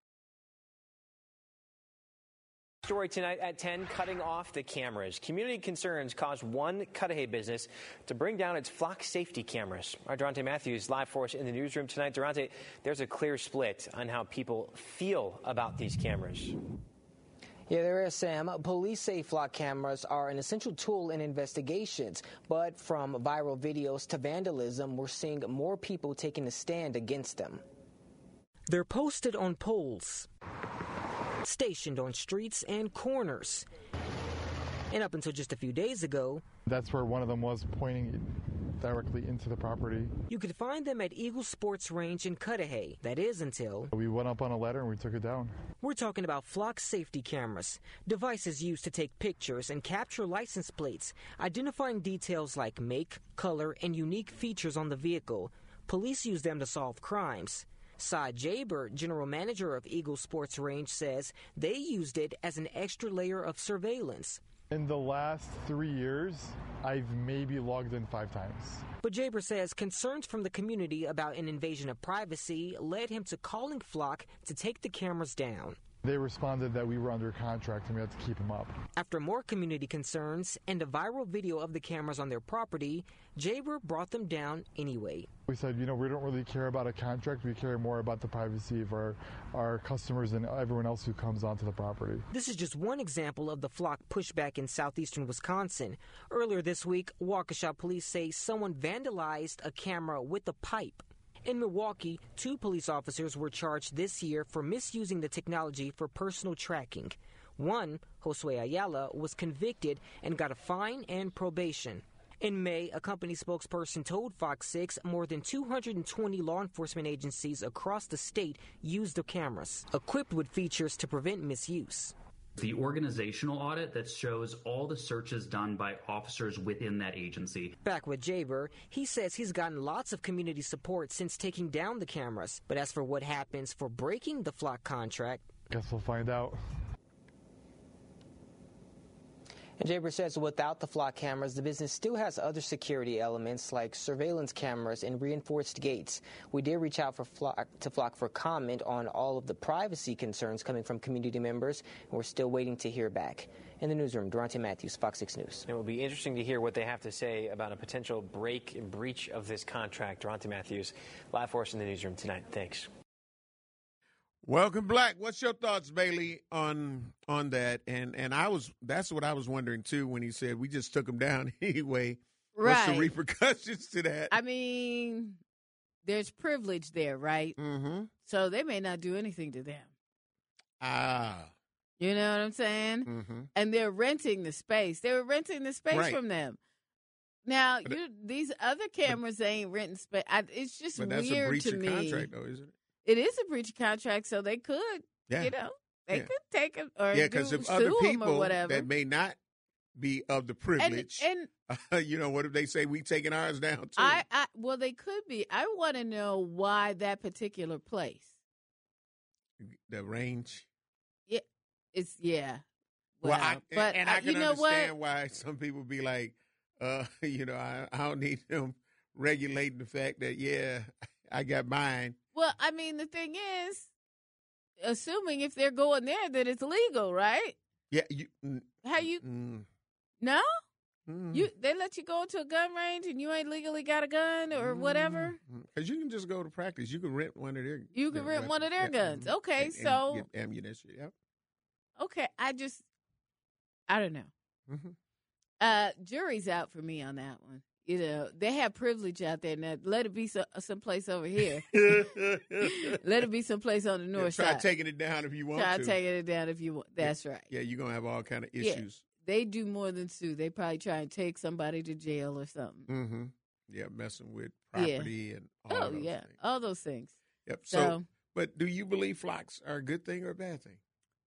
Speaker 8: Story tonight at ten, cutting off the cameras. Community concerns caused one Cudahy business to bring down its flock safety cameras. Our Durante Matthews live for us in the newsroom tonight. Durante, there's a clear split on how people feel about these cameras.
Speaker 9: Yeah, there is, Sam. Police say flock cameras are an essential tool in investigations, but from viral videos to vandalism, we're seeing more people taking a stand against them. They're posted on poles, stationed on streets and corners. And up until just a few days ago,
Speaker 10: that's where one of them was, pointing directly into the property.
Speaker 9: You could find them at Eagle Sports Range in Cudahy. That is until
Speaker 10: we went up on a ladder and we took it down.
Speaker 9: We're talking about flock safety cameras, devices used to take pictures and capture license plates, identifying details like make, color, and unique features on the vehicle. Police use them to solve crimes. Saad Jaber, general manager of Eagle Sports Range, says they used it as an extra layer of surveillance.
Speaker 10: In the last three years, I've maybe logged in five times.
Speaker 9: But Jaber says concerns from the community about an invasion of privacy led him to calling Flock to take the cameras down.
Speaker 10: They responded that we were under contract and we had to keep them up.
Speaker 9: After more community concerns and a viral video of the cameras on their property, Jaber brought them down anyway.
Speaker 10: We said, you know, we don't really care about a contract. We care more about the privacy of our, our customers and everyone else who comes onto the property.
Speaker 9: This is just one example of the Flock pushback in southeastern Wisconsin. Earlier this week, Waukesha police say someone vandalized a camera with a pipe. In Milwaukee, two police officers were charged this year for misusing the technology for personal tracking. One, Josue Ayala, was convicted and got a fine and probation. In May, a company spokesperson told Fox six more than two hundred twenty law enforcement agencies across the state use the cameras, equipped with features to prevent misuse.
Speaker 11: The organizational audit that shows all the searches done by officers within that agency.
Speaker 9: Back with Jaber, he says he's gotten lots of community support since taking down the cameras. But as for what happens for breaking the Flock contract,
Speaker 10: guess we'll find out.
Speaker 9: And Jaber says without the Flock cameras, the business still has other security elements like surveillance cameras and reinforced gates. We did reach out for Flock, to Flock for comment on all of the privacy concerns coming from community members, and we're still waiting to hear back. In the newsroom, Durante Matthews, Fox six News.
Speaker 8: It will be interesting to hear what they have to say about a potential break and breach of this contract. Durante Matthews, live for us in the newsroom tonight. Thanks.
Speaker 2: Welcome, Black. What's your thoughts, Bailey, on on that? And and I was that's what I was wondering too when he said we just took him down anyway.
Speaker 3: Right.
Speaker 2: What's the repercussions to that?
Speaker 3: I mean, there's privilege there, right?
Speaker 2: Mm-hmm.
Speaker 3: So they may not do anything to them.
Speaker 2: Ah.
Speaker 3: You know what I'm saying?
Speaker 2: Mm-hmm.
Speaker 3: And they're renting the space. They were renting the space
Speaker 2: right.
Speaker 3: from them. Now, you, these other cameras but, ain't renting space. I, it's just
Speaker 2: but that's
Speaker 3: weird
Speaker 2: a breach
Speaker 3: to
Speaker 2: of
Speaker 3: me.
Speaker 2: contract, though, isn't it?
Speaker 3: It is a breach of contract, so they could,
Speaker 2: yeah.
Speaker 3: you know, they
Speaker 2: yeah.
Speaker 3: could take it or
Speaker 2: yeah,
Speaker 3: because
Speaker 2: if other people
Speaker 3: or whatever.
Speaker 2: that may not be of the privilege,
Speaker 3: and, and
Speaker 2: uh, you know, what if they say we taking ours down too?
Speaker 3: I, I well, they could be. I want to know why that particular place.
Speaker 2: The range.
Speaker 3: Yeah, it's yeah.
Speaker 2: Well, well I,
Speaker 3: but
Speaker 2: and I,
Speaker 3: I
Speaker 2: can
Speaker 3: you know
Speaker 2: understand
Speaker 3: what?
Speaker 2: why some people be like, uh, you know, I, I don't need them regulating the fact that yeah, I got mine.
Speaker 3: Well, I mean, the thing is, assuming if they're going there, that it's legal, right?
Speaker 2: Yeah. You, mm,
Speaker 3: How you?
Speaker 2: Mm,
Speaker 3: no.
Speaker 2: mm,
Speaker 3: You they let you go into a gun range and you ain't legally got a gun or
Speaker 2: mm,
Speaker 3: whatever?
Speaker 2: Because you can just go to practice. You can rent one of their.
Speaker 3: You can rent
Speaker 2: weapons.
Speaker 3: one of their
Speaker 2: yeah.
Speaker 3: guns. Okay,
Speaker 2: and,
Speaker 3: so
Speaker 2: and get ammunition. Yep.
Speaker 3: Okay, I just I don't know.
Speaker 2: Mm-hmm.
Speaker 3: Uh, jury's out for me on that one. You know, they have privilege out there now. Let it be so, someplace over here. Let it be someplace on the north
Speaker 2: yeah, try
Speaker 3: side.
Speaker 2: Try taking it down if you want
Speaker 3: try
Speaker 2: to.
Speaker 3: Try taking it down if you want. That's
Speaker 2: yeah.
Speaker 3: right.
Speaker 2: Yeah, you're going to have all kind of issues.
Speaker 3: Yeah, they do more than sue. They probably try and take somebody to jail or something.
Speaker 2: Mm-hmm. Yeah, messing with property
Speaker 3: yeah.
Speaker 2: and all
Speaker 3: oh,
Speaker 2: those
Speaker 3: yeah,
Speaker 2: things.
Speaker 3: all those things.
Speaker 2: Yep. So, so, but do you believe flocks are a good thing or a bad thing?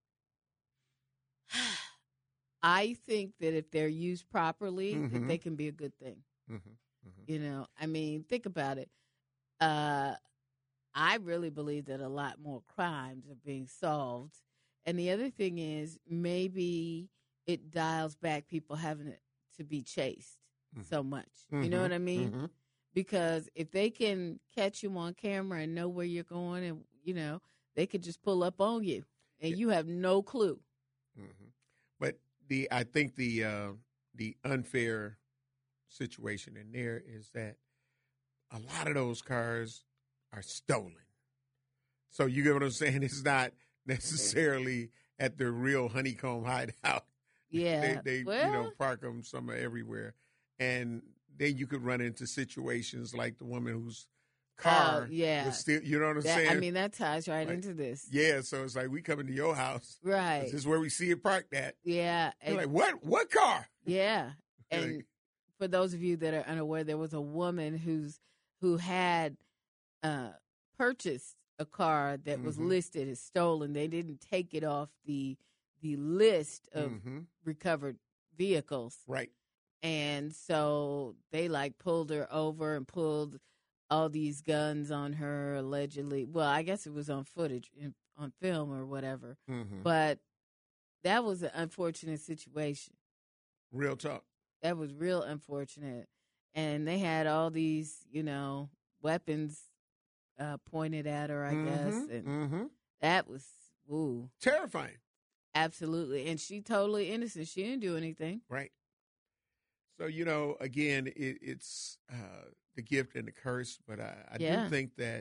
Speaker 3: I think that if they're used properly,
Speaker 2: mm-hmm.
Speaker 3: that they can be a good thing.
Speaker 2: Mm-hmm. Mm-hmm.
Speaker 3: You know, I mean, think about it. Uh, I really believe that a lot more crimes are being solved. And the other thing is maybe it dials back people having to be chased mm-hmm. so much.
Speaker 2: Mm-hmm.
Speaker 3: You know what I mean?
Speaker 2: Mm-hmm.
Speaker 3: Because if they can catch you on camera and know where you're going and, you know, they could just pull up on you and yeah. you have no clue.
Speaker 2: Mm-hmm. But the I think the uh, the unfair situation in there is that a lot of those cars are stolen. So you get what I'm saying? It's not necessarily at the real honeycomb hideout.
Speaker 3: Yeah.
Speaker 2: they, they
Speaker 3: well,
Speaker 2: you know, park them somewhere everywhere. And then you could run into situations like the woman whose car
Speaker 3: uh, yeah.
Speaker 2: was still, you know what I'm
Speaker 3: that,
Speaker 2: saying?
Speaker 3: I mean, that ties right
Speaker 2: like,
Speaker 3: into this.
Speaker 2: Yeah, so it's like we come into your house.
Speaker 3: Right.
Speaker 2: This is where we see it parked at.
Speaker 3: Yeah.
Speaker 2: You're like, what? What car?
Speaker 3: Yeah. And for those of you that are unaware, there was a woman who's who had uh, purchased a car that mm-hmm. was listed as stolen. They didn't take it off the the list of mm-hmm. recovered vehicles.
Speaker 2: Right.
Speaker 3: And so they like pulled her over and pulled all these guns on her allegedly. Well, I guess it was on footage, in, on film or whatever. Mm-hmm. But that was an unfortunate situation.
Speaker 2: Real talk.
Speaker 3: That was real unfortunate. And they had all these, you know, weapons uh, pointed at her, I mm-hmm. guess. And
Speaker 2: mm-hmm.
Speaker 3: that was, ooh.
Speaker 2: Terrifying.
Speaker 3: Absolutely. And she totally innocent. She didn't do anything.
Speaker 2: Right. So, you know, again, it, it's uh, the gift and the curse. But I, I
Speaker 3: yeah.
Speaker 2: do think that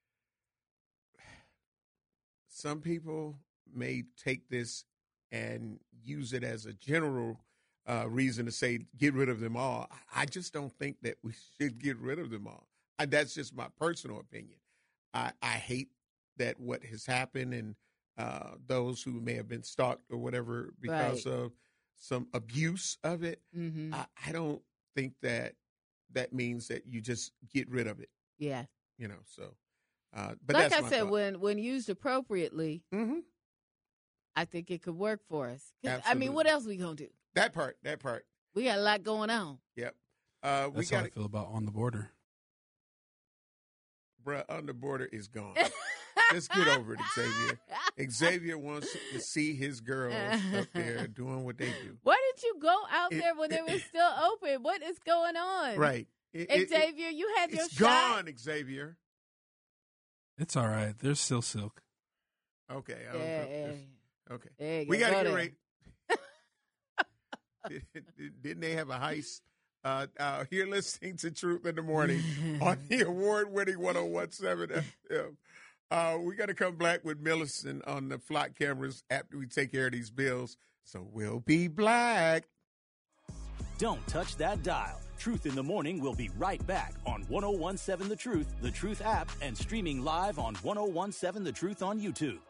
Speaker 2: some people may take this and use it as a general uh, reason to say get rid of them all. I just don't think that we should get rid of them all. I, that's just my personal opinion. I, I hate that what has happened and uh, those who may have been stalked or whatever because
Speaker 3: right.
Speaker 2: of some abuse of it.
Speaker 3: Mm-hmm.
Speaker 2: I, I don't think that that means that you just get rid of it.
Speaker 3: Yeah.
Speaker 2: You know, so. Uh, but
Speaker 3: like
Speaker 2: that's
Speaker 3: I
Speaker 2: my
Speaker 3: said,
Speaker 2: thought.
Speaker 3: when when used appropriately,
Speaker 2: mm-hmm.
Speaker 3: I think it could work for us.
Speaker 2: Absolutely.
Speaker 3: I mean, what else we gonna do?
Speaker 2: That part, that part.
Speaker 3: We got a lot going on.
Speaker 2: Yep. Uh, we
Speaker 12: That's
Speaker 2: got
Speaker 12: how I feel about On the Border.
Speaker 2: Bruh, On the Border is gone. Just get over it, Xavier. Xavier wants to see his girls up there doing what they do.
Speaker 3: Why did you go out
Speaker 2: It-
Speaker 3: there when they were still open? What is going on?
Speaker 2: Right. It- it-
Speaker 3: Xavier, you had your
Speaker 2: It's
Speaker 3: shot.
Speaker 2: gone, Xavier.
Speaker 12: It's all right. There's still silk.
Speaker 2: Okay. I
Speaker 3: Yeah,
Speaker 2: was-
Speaker 3: yeah.
Speaker 2: Okay.
Speaker 3: There you
Speaker 2: We
Speaker 3: go.
Speaker 2: got to
Speaker 3: Go
Speaker 2: get
Speaker 3: there.
Speaker 2: ready. Didn't they have a heist? Uh, uh, you're listening to Truth in the Morning on the award-winning one oh one seven F M. Uh, we got to come back with Millicent on the flock cameras after we take care of these bills. So we'll be black.
Speaker 1: Don't touch that dial. Truth in the Morning will be right back on ten seventeen The Truth, The Truth app, and streaming live on ten seventeen The Truth on YouTube.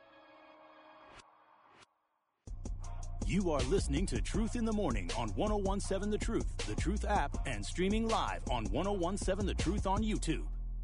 Speaker 1: You are listening to Truth in the Morning on ten seventeen The Truth, The Truth app, and streaming live on ten seventeen The Truth on YouTube.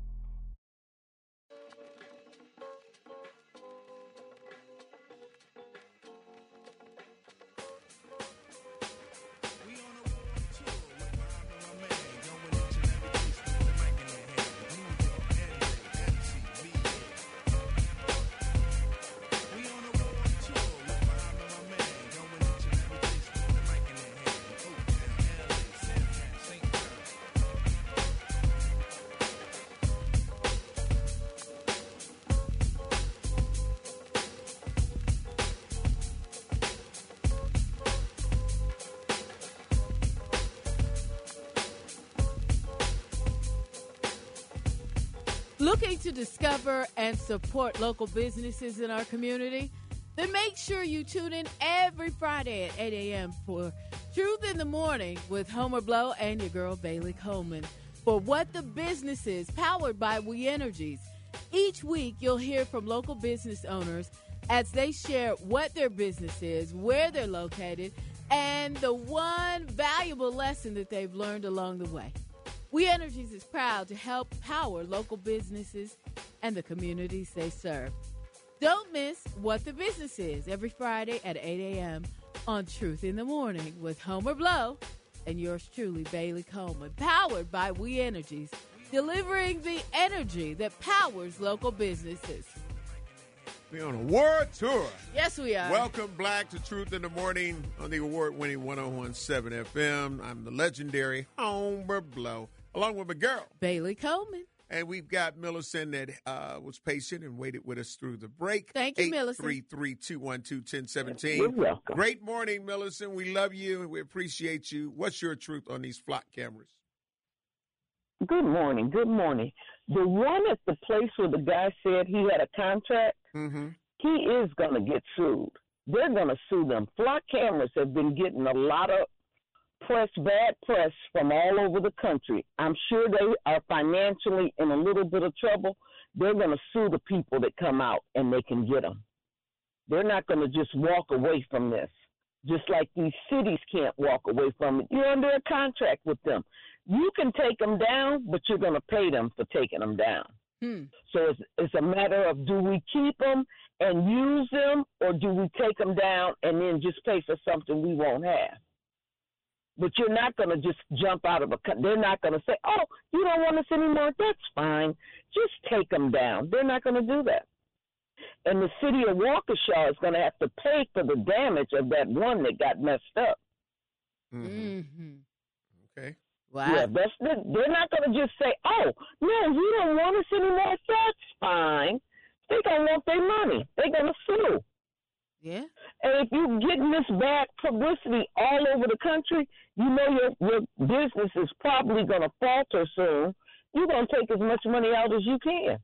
Speaker 3: Looking to discover and support local businesses in our community? Then make sure you tune in every Friday at eight a.m. for Truth in the Morning with Homer Blow and your girl Bailey Coleman for What the Business Is, powered by We Energies. Each week, you'll hear from local business owners as they share what their business is, where they're located, and the one valuable lesson that they've learned along the way. We Energies is proud to help power local businesses and the communities they serve. Don't miss What the Business Is every Friday at eight a.m. on Truth in the Morning with Homer Blow and yours truly, Bailey Coleman, powered by We Energies, delivering the energy that powers local businesses.
Speaker 2: We're on a world tour.
Speaker 3: Yes, we are.
Speaker 2: Welcome, Black, to Truth in the Morning on the award-winning ten seventeen F M. I'm the legendary Homer Blow, along with my girl,
Speaker 3: Bailey Coleman.
Speaker 2: And we've got Millicent that uh, was patient and waited with us through the break.
Speaker 3: Thank you, Millicent.
Speaker 2: eight three three, two one two, one zero one seven.
Speaker 13: You're welcome.
Speaker 2: Great morning, Millicent. We love you and we appreciate you. What's your truth on these flock cameras?
Speaker 13: Good morning. Good morning. The one at the place where the guy said he had a contract,
Speaker 2: mm-hmm.
Speaker 13: he is going to get sued. they're going to sue them. Flock cameras have been getting a lot of press, bad press from all over the country. I'm sure they are financially in a little bit of trouble. They're going to sue the people that come out, and they can get them. They're not going to just walk away from this, just like these cities can't walk away from it. You're under a contract with them. You can take them down, but you're going to pay them for taking them down.
Speaker 3: Hmm.
Speaker 13: So it's, it's a matter of, do we keep them and use them, or do we take them down and then just pay for something we won't have? But you're not going to just jump out of a – they're not going to say, oh, you don't want us anymore? That's fine. Just take them down. They're not going to do that. And the city of Waukesha is going to have to pay for the damage of that one that got messed up.
Speaker 3: Mm-hmm. Mm-hmm.
Speaker 2: Okay.
Speaker 3: Wow.
Speaker 13: Yeah, that's the, they're not going to just say, oh, no, you don't want us anymore. That's fine. They're going to want their money. They're going to sue.
Speaker 3: Yeah.
Speaker 13: And if you're getting this bad publicity all over the country, you know your, your business is probably going to falter soon. You're going to take as much money out as you can.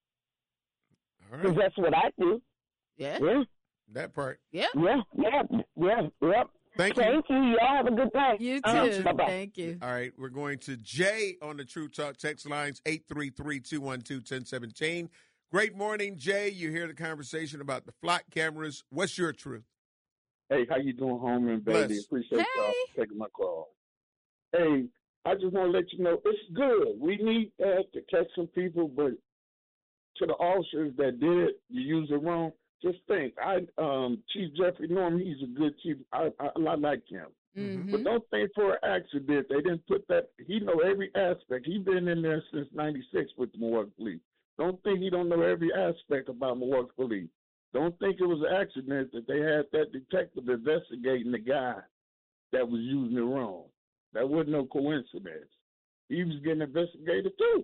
Speaker 13: Because
Speaker 2: All right.
Speaker 13: that's what I do.
Speaker 3: Yeah.
Speaker 13: Yeah.
Speaker 2: That part.
Speaker 3: Yeah.
Speaker 13: Yeah. Yeah. Yeah. Yep.
Speaker 2: Thank you.
Speaker 13: Thank you. Y'all have a good day.
Speaker 3: You too.
Speaker 13: Uh, bye-bye.
Speaker 3: Thank you.
Speaker 2: All right, we're going to Jay on the True Talk text lines, eight three three, two one two, one oh one seven. Great morning, Jay. You hear the conversation about the flock cameras. What's your truth?
Speaker 14: Hey, how you doing, Homer and Bailey?
Speaker 2: Bless.
Speaker 14: Appreciate
Speaker 3: Hey.
Speaker 14: y'all for taking my call. Hey, I just want to let you know it's good. We need uh, to catch some people, but to the officers that did you use it wrong, just think. I um, Chief Jeffrey Norman, he's a good chief. I I, I like him.
Speaker 3: Mm-hmm.
Speaker 14: But don't think for an accident they didn't put that. He know every aspect. He's been in there since ninety-six with the Milwaukee Police. Don't think he don't know every aspect about Milwaukee Police. Don't think it was an accident that they had that detective investigating the guy that was using it wrong. That wasn't no coincidence. He was getting investigated too.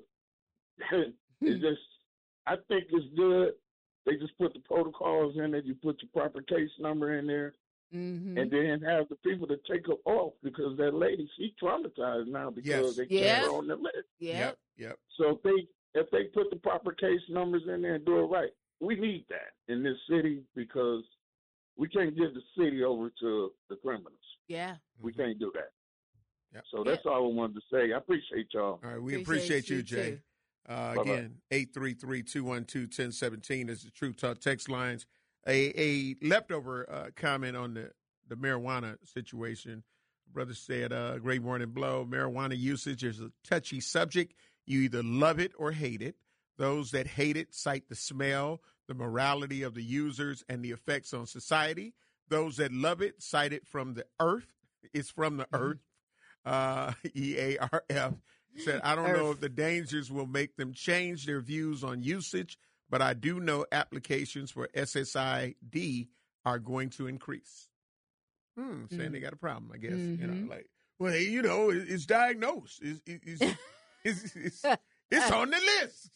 Speaker 14: It's just, I think it's good. They just put the protocols in there. You put your proper case number in there.
Speaker 3: Mm-hmm.
Speaker 14: And then have the people to take her off because that lady, she's traumatized now because
Speaker 2: Yes.
Speaker 14: they
Speaker 3: Yeah.
Speaker 14: kept her on the list.
Speaker 3: Yep.
Speaker 2: Yep.
Speaker 14: So if they if they put the proper case numbers in there and do it right, we need that in this city because we can't give the city over to the criminals.
Speaker 3: Yeah.
Speaker 14: We can't do that.
Speaker 2: Yep.
Speaker 14: So that's all I wanted to say. I appreciate y'all.
Speaker 2: All right, we
Speaker 3: Appreciate
Speaker 2: appreciate, you,
Speaker 3: you,
Speaker 2: Jay.
Speaker 3: too.
Speaker 2: Uh,
Speaker 14: Bye-bye.
Speaker 2: again, eight three three, two one two, one oh one seven is the True Talk text lines. A, a leftover uh, comment on the, the marijuana situation. Brother said, uh, great morning, Blow. Marijuana usage is a touchy subject. You either love it or hate it. Those that hate it cite the smell, the morality of the users, and the effects on society. Those that love it cite it from the earth. It's from the mm-hmm. earth. Uh, E A R F said, I don't earth. know if the dangers will make them change their views on usage, but I do know applications for S S I D are going to increase. Hmm, saying mm-hmm. they got a problem, I guess. Mm-hmm. You know, like, well, hey, you know, it, it's diagnosed. It's, it's, it's, it's, it's on the list.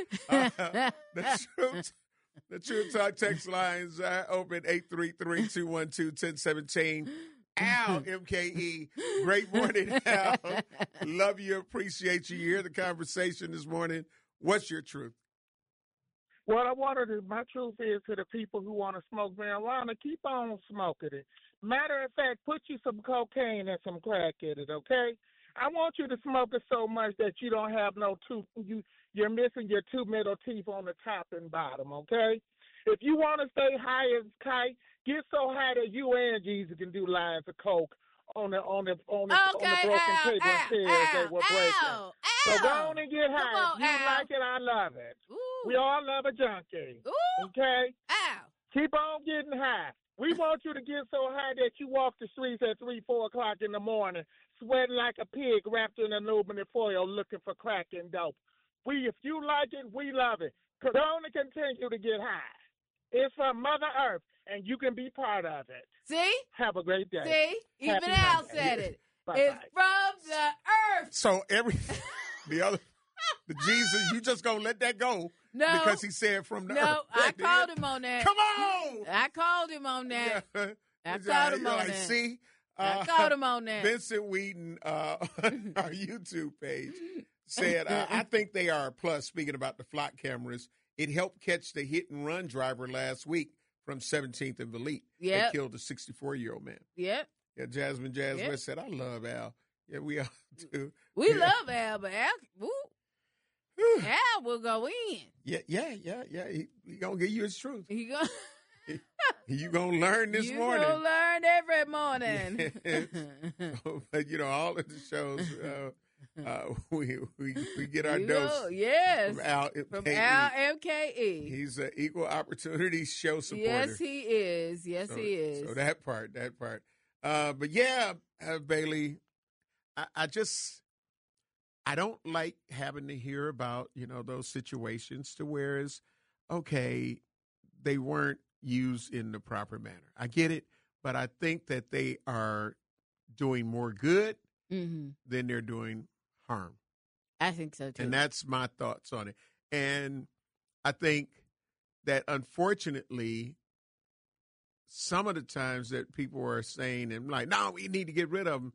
Speaker 2: Uh, the truth. The True Talk text lines are open eight three three, two one two, one oh one seven. Al, M K E, great morning, Al. Love you, appreciate you. You hear the conversation this morning. What's your truth?
Speaker 15: What I wanted to, my truth is to the people who want to smoke marijuana, keep on smoking it. Matter of fact, put you some cocaine and some crack in it, okay? I want you to smoke it so much that you don't have no tooth. You, you're missing your two middle teeth on the top and bottom, okay? If you want to stay high as kite, get so high that you and Jesus can do lines of coke on the on the on the,
Speaker 3: okay,
Speaker 15: on the broken
Speaker 3: ow,
Speaker 15: table
Speaker 3: ow,
Speaker 15: and chairs
Speaker 3: ow,
Speaker 15: that were breaking.
Speaker 3: ow,
Speaker 15: So
Speaker 3: ow.
Speaker 15: go on and get high.
Speaker 3: on,
Speaker 15: if you
Speaker 3: ow.
Speaker 15: like it, I love it.
Speaker 3: Ooh.
Speaker 15: We all love a junkie.
Speaker 3: Ooh.
Speaker 15: Okay?
Speaker 3: Ow.
Speaker 15: Keep on getting high. We want you to get so high that you walk the streets at three, four o'clock in the morning, sweating like a pig wrapped in aluminum foil looking for crack and dope. We, if you like it, we love it. Go on and continue to get high. It's from Mother Earth, and you can be part of it.
Speaker 3: See?
Speaker 15: Have a great day.
Speaker 3: See? Even
Speaker 15: Happy
Speaker 3: Al
Speaker 15: Monday.
Speaker 3: said it.
Speaker 15: Bye-bye.
Speaker 3: It's from the earth.
Speaker 2: So every the other the Jesus, you just gonna let that go?
Speaker 3: No,
Speaker 2: because he said from the
Speaker 3: no,
Speaker 2: earth.
Speaker 3: I
Speaker 2: Right,
Speaker 3: called
Speaker 2: yeah.
Speaker 3: him on that.
Speaker 2: Come on,
Speaker 3: I called him on that.
Speaker 2: Yeah.
Speaker 3: I
Speaker 2: It's
Speaker 3: called
Speaker 2: like-
Speaker 3: him
Speaker 2: you're
Speaker 3: on
Speaker 2: like,
Speaker 3: that.
Speaker 2: See,
Speaker 3: I
Speaker 2: uh,
Speaker 3: called him on that.
Speaker 2: Vincent Wheaton uh, on our YouTube page said, uh, "I think they are a plus." Speaking about the flock cameras, it helped catch the hit and run driver last week. from seventeenth and Valete.
Speaker 3: Yep.
Speaker 2: They killed a sixty-four-year-old man.
Speaker 3: Yep.
Speaker 2: Yeah, Jasmine Jazz
Speaker 3: Yep.
Speaker 2: West said, I love Al. Yeah, we all do.
Speaker 3: We
Speaker 2: yeah.
Speaker 3: love Al, but Al, woo, Al will go in.
Speaker 2: Yeah, yeah, yeah, yeah. He, he going to give you his truth.
Speaker 3: He go.
Speaker 2: You going to learn this
Speaker 3: you
Speaker 2: morning.
Speaker 3: You going to learn every morning.
Speaker 2: Yes. But, you know, all of the shows, uh, uh, we, we we get our
Speaker 3: You
Speaker 2: dose
Speaker 3: go, yes.
Speaker 2: from Al
Speaker 3: From
Speaker 2: K E.
Speaker 3: Al M K E.
Speaker 2: He's an equal opportunity show supporter.
Speaker 3: Yes, he is. Yes,
Speaker 2: so,
Speaker 3: he is.
Speaker 2: So that part, that part. Uh, but yeah, uh, Bailey, I, I just, I don't like having to hear about, you know, those situations to where it's, okay, they weren't used in the proper manner. I get it, but I think that they are doing more good
Speaker 3: mm-hmm.
Speaker 2: than they're doing harm.
Speaker 3: I think so, too.
Speaker 2: And that's my thoughts on it. And I think that, unfortunately, some of the times that people are saying, and like, no, we need to get rid of them,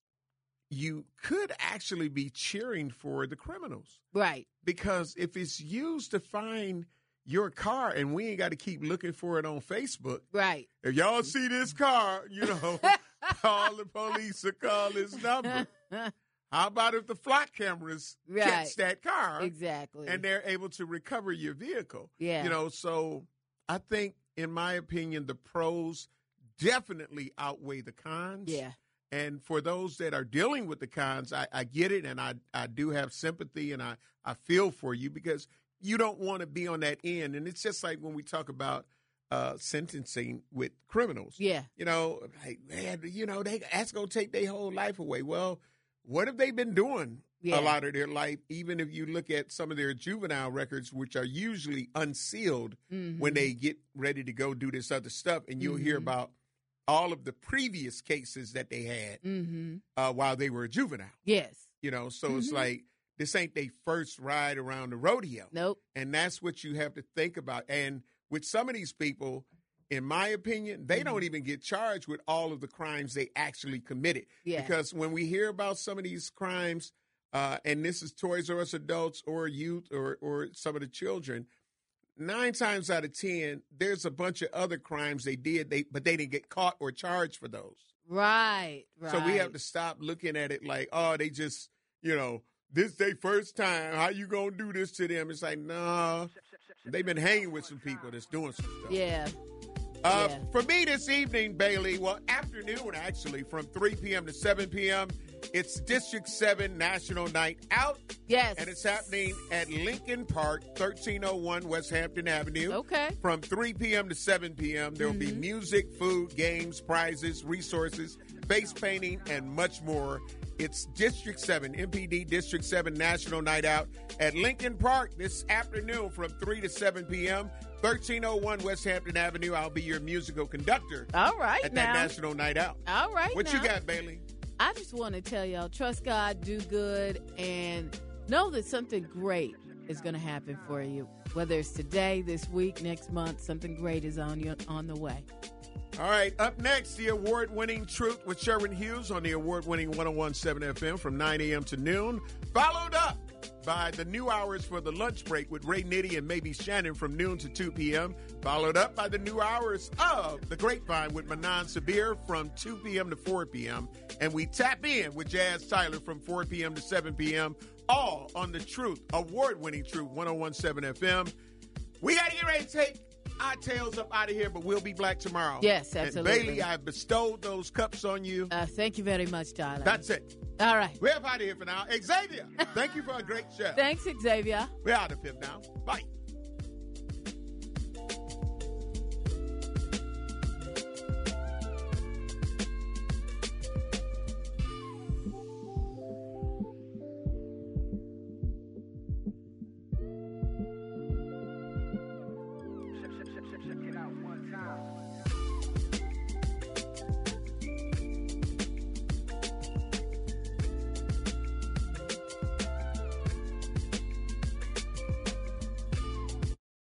Speaker 2: you could actually be cheering for the criminals.
Speaker 3: Right.
Speaker 2: Because if it's used to find your car and we ain't got to keep looking for it on Facebook.
Speaker 3: Right.
Speaker 2: If y'all see this car, you know, call the police or call this number. How about if the flock cameras
Speaker 3: right.
Speaker 2: catch that car?
Speaker 3: Exactly.
Speaker 2: And they're able to recover your vehicle.
Speaker 3: Yeah.
Speaker 2: You know, so I think, in my opinion, the pros definitely outweigh the cons.
Speaker 3: Yeah.
Speaker 2: And for those that are dealing with the cons, I, I get it, and I, I do have sympathy, and I, I feel for you because you don't want to be on that end. And it's just like when we talk about uh, sentencing with criminals.
Speaker 3: Yeah.
Speaker 2: You know, like, man, you know, they, that's going to take their whole life away. Well, what have they been doing
Speaker 3: yeah.
Speaker 2: a lot of their life? Even if you look at some of their juvenile records, which are usually unsealed
Speaker 3: mm-hmm.
Speaker 2: when they get ready to go do this other stuff, and you'll
Speaker 3: mm-hmm.
Speaker 2: hear about all of the previous cases that they had
Speaker 3: mm-hmm.
Speaker 2: uh, while they were a juvenile.
Speaker 3: Yes.
Speaker 2: You know, so
Speaker 3: mm-hmm.
Speaker 2: it's like, this ain't their first ride around the rodeo.
Speaker 3: Nope.
Speaker 2: And that's what you have to think about. And with some of these people, in my opinion, they mm-hmm. don't even get charged with all of the crimes they actually committed.
Speaker 3: Yeah.
Speaker 2: Because when we hear about some of these crimes, uh, and this is Toys R Us adults or youth or, or some of the children, nine times out of ten, there's a bunch of other crimes they did, they but they didn't get caught or charged for those.
Speaker 3: Right, right.
Speaker 2: So we have to stop looking at it like, oh, they just, you know, this their first time. How you gonna do this to them? It's like, nah, they've been hanging with some people that's doing some stuff.
Speaker 3: Yeah.
Speaker 2: Uh,
Speaker 3: yeah.
Speaker 2: For me this evening, Bailey, well, afternoon actually, from three p.m. to seven p.m., it's District seven National Night Out.
Speaker 3: Yes.
Speaker 2: And it's happening at Lincoln Park, thirteen oh one West Hampton Avenue.
Speaker 3: Okay.
Speaker 2: From three p.m. to seven p.m., there will
Speaker 3: mm-hmm.
Speaker 2: be music, food, games, prizes, resources, face painting, and much more. It's District seven, M P D District seven National Night Out at Lincoln Park this afternoon from three to seven p.m., thirteen oh one West Hampton Avenue. I'll be your musical conductor.
Speaker 3: All right,
Speaker 2: at
Speaker 3: now.
Speaker 2: that National Night Out.
Speaker 3: All right,
Speaker 2: What
Speaker 3: now.
Speaker 2: you got, Bailey?
Speaker 3: I just want to tell y'all, trust God, do good, and know that something great is going to happen for you. Whether it's today, this week, next month, something great is on you on the way.
Speaker 2: All right, up next, the award-winning Truth with Sherwin Hughes on the award-winning one oh one point seven F M from nine a.m. to noon, followed up by the new hours for the lunch break with Ray Nitty and maybe Shannon from noon to two p.m., followed up by the new hours of The Grapevine with Manan Sabir from two p.m. to four p.m., and we tap in with Jazz Tyler from four p.m. to seven p.m., all on the Truth, award-winning Truth, one oh one point seven F M. We got to get ready to take our tails up out of here, but we'll be back tomorrow.
Speaker 3: Yes, absolutely.
Speaker 2: And Bailey, I bestowed those cups on you.
Speaker 3: Uh, thank you very much, Tyler.
Speaker 2: That's it.
Speaker 3: All right.
Speaker 2: We're out of here for now. Xavier, thank you for a great show.
Speaker 3: Thanks, Xavier.
Speaker 2: We're out of here now. Bye.